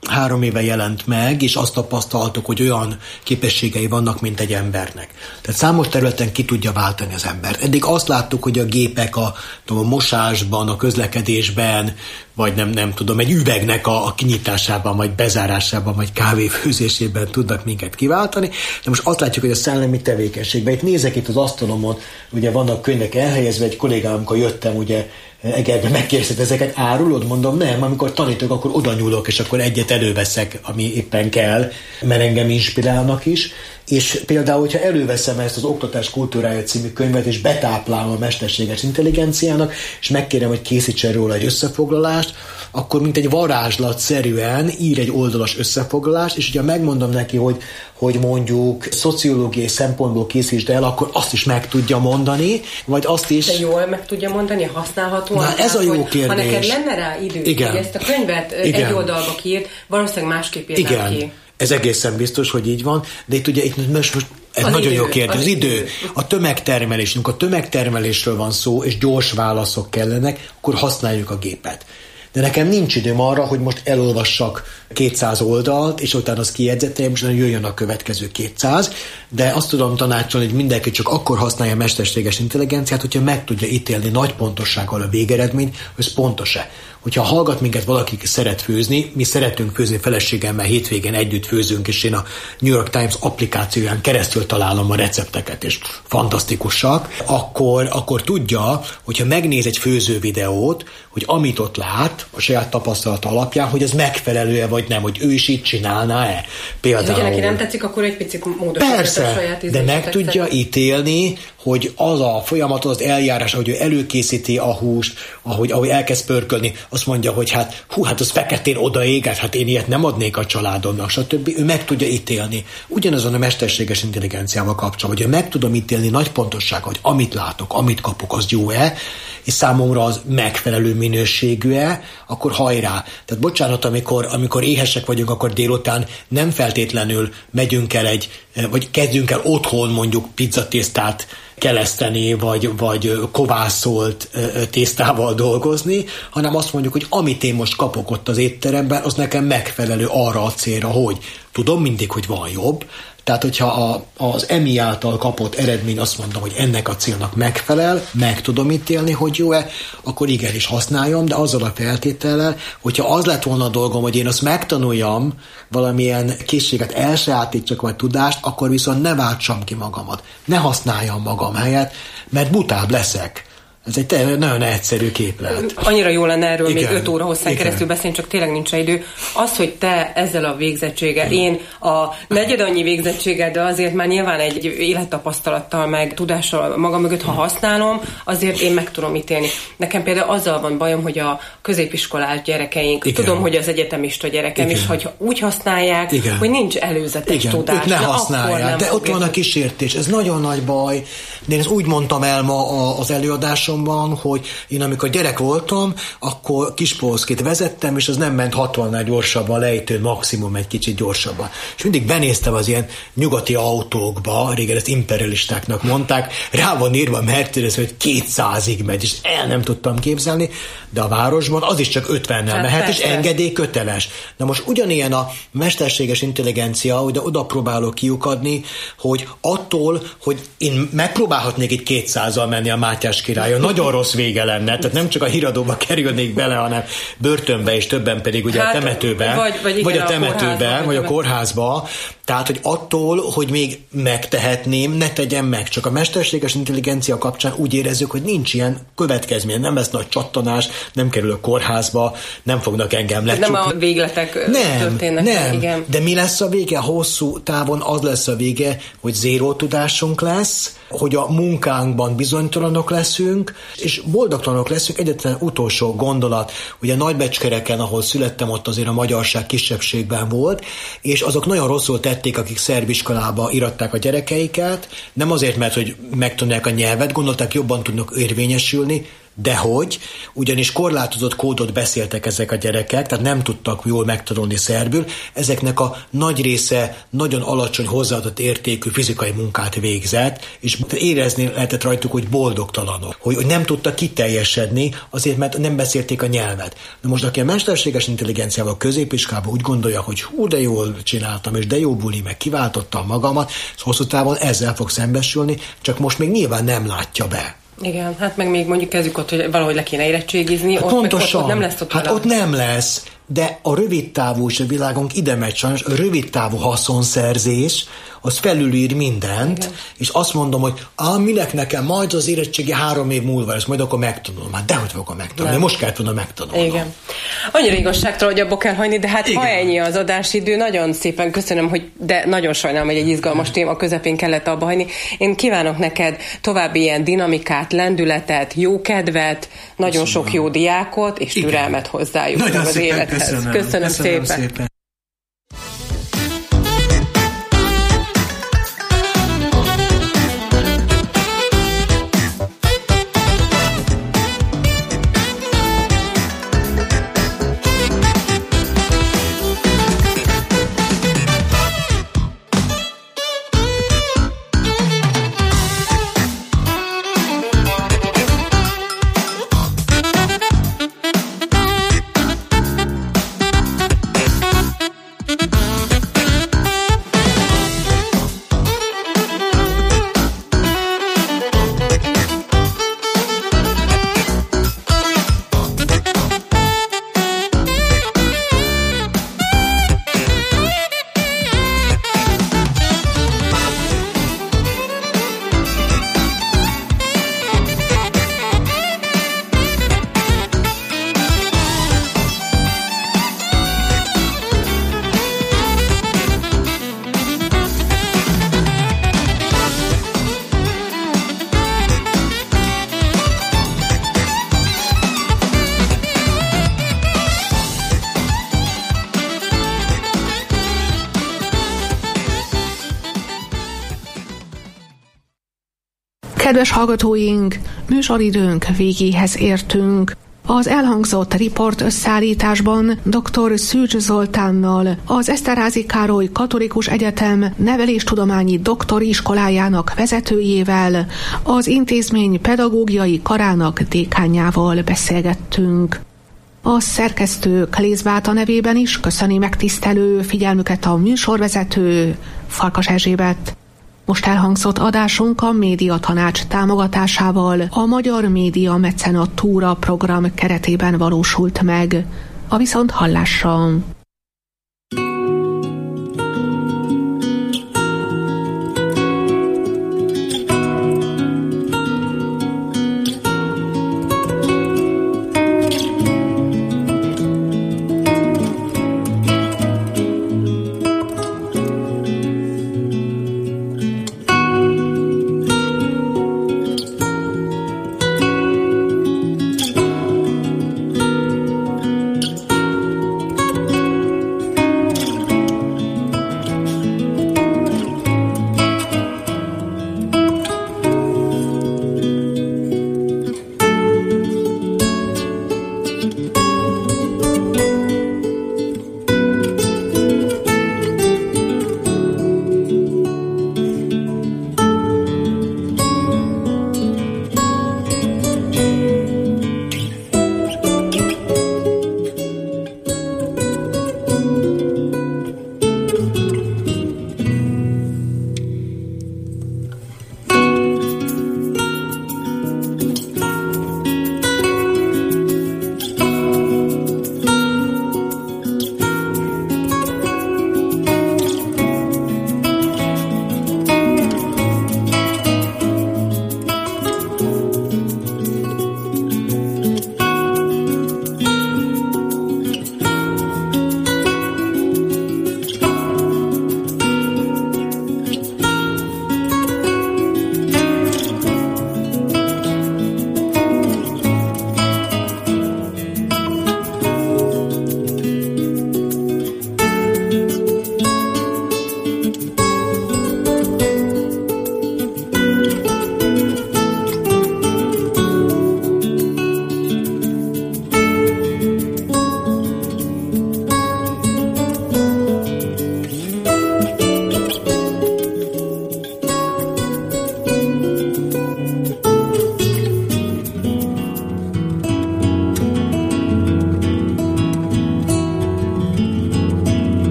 [SPEAKER 7] 3 éve jelent meg, és azt tapasztaltuk, hogy olyan képességei vannak, mint egy embernek. Tehát számos területen ki tudja váltani az embert. Eddig azt láttuk, hogy a gépek a mosásban, a közlekedésben, vagy nem tudom, egy üvegnek a kinyitásában, vagy bezárásában, vagy kávéfőzésében tudnak minket kiváltani. De most azt látjuk, hogy a szellemi tevékenységben, itt nézek itt az asztalomon, ugye vannak könyvek elhelyezve, egy kollégám, amikor jöttem, ugye Egerbe megkérdezett, ezeket árulod? Mondom, nem, amikor tanítok, akkor oda nyúlok, és akkor egyet előveszek, ami éppen kell, mert engem inspirálnak is. És például, hogyha előveszem ezt az Oktatás kultúrája című könyvet, és betáplálom a mesterséges intelligenciának, és megkérem, hogy készítsen róla egy összefoglalást, akkor mint egy varázslatszerűen ír egy oldalas összefoglalást, és ugye megmondom neki, hogy mondjuk szociológiai szempontból készítsd el, akkor azt is meg tudja mondani, vagy azt is...
[SPEAKER 6] De jól meg tudja mondani, használhatóan?
[SPEAKER 7] Na, ez a jó kérdés.
[SPEAKER 6] Ha neked lenne rá idő, hogy ezt a könyvet egy oldalba kiírt, valószínűleg másképp írnám ki.
[SPEAKER 7] Ez egészen biztos, hogy így van, de itt ugye most ez nagyon jó kérdés. Az idő. A tömegtermelésünk, a tömegtermelésről van szó, és gyors válaszok kellenek, akkor használjuk a gépet. De nekem nincs időm arra, hogy most elolvassak 200 oldalt, és utána az kijegyzeteljem, és jöjjön a következő 200, de azt tudom tanácsolni, hogy mindenki csak akkor használja a mesterséges intelligenciát, hogyha meg tudja ítélni nagy pontossággal a végeredményt, hogy ez pontos-e. Hogyha hallgat minket valaki, ki szeret főzni, mi szeretünk főzni feleségemmel, hétvégén együtt főzünk, és én a New York Times applikációján keresztül találom a recepteket, és fantasztikusak, akkor tudja, hogyha megnéz egy főző videót, hogy amit ott lát, a saját tapasztalata alapján, hogy ez megfelelő-e vagy nem, hogy ő is így csinálná-e. Például...
[SPEAKER 6] Hogyha neki nem tetszik, akkor egy picit módosítja a saját ízléseket.
[SPEAKER 7] De meg tudja ítélni, hogy az a folyamat, az eljárás, ahogy ő előkészíti a húst, ahogy elkezd pörkölni, azt mondja, hogy hát az feketén odaéget, hát én ilyet nem adnék a családomnak, stb. Ő meg tudja ítélni. Ugyanazon a mesterséges intelligenciával kapcsolatban, hogy meg tudom ítélni nagy pontossággal, hogy amit látok, amit kapok, az jó-e, és számomra az megfelelő minőségű-e, akkor hajrá. Tehát bocsánat, amikor éhesek vagyunk, akkor délután nem feltétlenül megyünk el vagy kezdjünk el otthon mondjuk pizzatésztát keleszteni, vagy kovászolt tésztával dolgozni, hanem azt mondjuk, hogy amit én most kapok ott az étteremben, az nekem megfelelő arra a célra, hogy tudom mindig, hogy van jobb. Tehát, hogyha az EMI által kapott eredmény azt mondom, hogy ennek a célnak megfelel, meg tudom ítélni, hogy jó-e, akkor igenis használjam, de azzal a feltétellel, hogyha az lett volna a dolgom, hogy én azt megtanuljam, valamilyen készséget elsajátítsak, vagy tudást, akkor viszont ne váltsam ki magamat. Ne használjam magam helyett, mert butább leszek. Ez egy nagyon egyszerű képlet.
[SPEAKER 6] Annyira jó lenne erről még 5 óra hosszán keresztül beszélni, csak tényleg nincs idő. Az, hogy te ezzel a végzettséggel, én a negyed annyi végzettséggel, de azért már nyilván egy élettapasztalattal, meg tudással magam mögött, ha használom, azért én meg tudom ítélni. Nekem például azzal van bajom, hogy a középiskolás gyerekeink, tudom, hogy az egyetemista gyerekem is, hogy úgy használják, hogy nincs előzetes tudás.
[SPEAKER 7] Ne használják, de ott van a kísértés. Ez nagyon nagy baj. De én ezt úgy mondtam el ma az előadásomban, hogy én amikor gyerek voltam, akkor Kispolszkit vezettem, és az nem ment 60-nál gyorsabban, lejtőn maximum egy kicsit gyorsabban. És mindig benéztem az ilyen nyugati autókba, régen ezt imperialistáknak mondták, rá van írva a Mercedes, hogy 200-ig megy, és el nem tudtam képzelni, de a városban az is csak 50-nel mehet, és engedély köteles. Na most ugyanilyen a mesterséges intelligencia, hogy oda próbálok kiukadni, hogy attól, hogy én megpróbálhatnék egy 200-al menni a Mátyás királyon, nagyon rossz vége lenne, tehát nem csak a híradóba kerülnék bele, hanem börtönbe, és többen pedig ugye a temetőbe, vagy a temetőbe, vagy a kórházba. Tehát, hogy attól, hogy még megtehetném, ne tegyem meg. Csak a mesterséges intelligencia kapcsán úgy érezzük, hogy nincs ilyen következmény, nem lesz nagy csattanás, nem kerül a kórházba, nem fognak engem lecsukni.
[SPEAKER 6] Nem a végletek történnek.
[SPEAKER 7] Nem,
[SPEAKER 6] igen.
[SPEAKER 7] De mi lesz a vége? Hosszú távon az lesz a vége, hogy zéró tudásunk lesz, hogy a munkánkban bizonytalanok leszünk, és boldogtalanok leszünk. Egyetlen utolsó gondolat, ugye Nagybecskereken, ahol születtem, ott azért a magyarság kisebbségben volt, és azok nagyon rosszul tették, akik szerb iskolába iratták a gyerekeiket, nem azért, mert hogy megtanulják a nyelvet, gondolták, jobban tudnak érvényesülni, Dehogy, ugyanis korlátozott kódot beszéltek ezek a gyerekek, tehát nem tudtak jól megtanulni szerbül, ezeknek a nagy része nagyon alacsony hozzáadott értékű fizikai munkát végzett, és érezni lehetett rajtuk, hogy boldogtalanok, hogy nem tudtak kiteljesedni, azért, mert nem beszélték a nyelvet. Na most, aki a mesterséges intelligenciával középiskolában úgy gondolja, hogy hú, de jól csináltam, és de jó buli, meg kiváltottam magamat, és hosszú távon ezzel fog szembesülni, csak most még nyilván nem látja be.
[SPEAKER 6] Igen, hát meg még mondjuk kezdjük ott, hogy valahogy le kéne érettségizni, hát
[SPEAKER 7] pontosan,
[SPEAKER 6] ott nem lesz ott.
[SPEAKER 7] Hát ott nem lesz, de a rövidtávú, és a világunk ide megy sajnos, a rövidtávú haszonszerzés, az felülír mindent, igen. És azt mondom, hogy minek nekem majd az érettségi 3 év múlva lesz, majd akkor megtanulom. Hát dehogy fogom megtanulni, most kellett volna megtanulnom. Igen.
[SPEAKER 6] Annyira igazságtalan, hogy abba kell hagyni, de hát igen. Ha ennyi az adásidő, nagyon szépen köszönöm, hogy de nagyon sajnálom, hogy egy izgalmas téma közepén kellett abba hagyni. Én kívánok neked további ilyen dinamikát, lendületet, jó kedvet, nagyon sok jó diákot, és türelmet hozzájuk az élethez. Köszönöm szépen.
[SPEAKER 4] Kedves hallgatóink, műsoridőnk végéhez értünk. Az elhangzott riport összeállításban dr. Szűcs Zoltánnal, az Eszterházy Károly Katolikus Egyetem neveléstudományi doktori iskolájának vezetőjével, az intézmény pedagógiai karának dékánjával beszélgettünk. A szerkesztő Klézbáta nevében is köszöni megtisztelő figyelmüket a műsorvezető Farkas Erzsébet. Most elhangzott adásunk a Médiatanács támogatásával a Magyar Média Mecenatúra program keretében valósult meg. A viszonthallásra!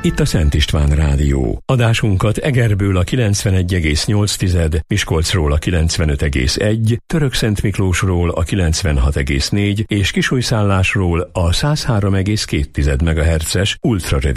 [SPEAKER 1] Itt a Szent István Rádió. Adásunkat Egerből a 91,8, Miskolcról a 95,1, Törökszentmiklósról a 96,4 és Kisújszállásról a 103,2 MHz-es ultrarövid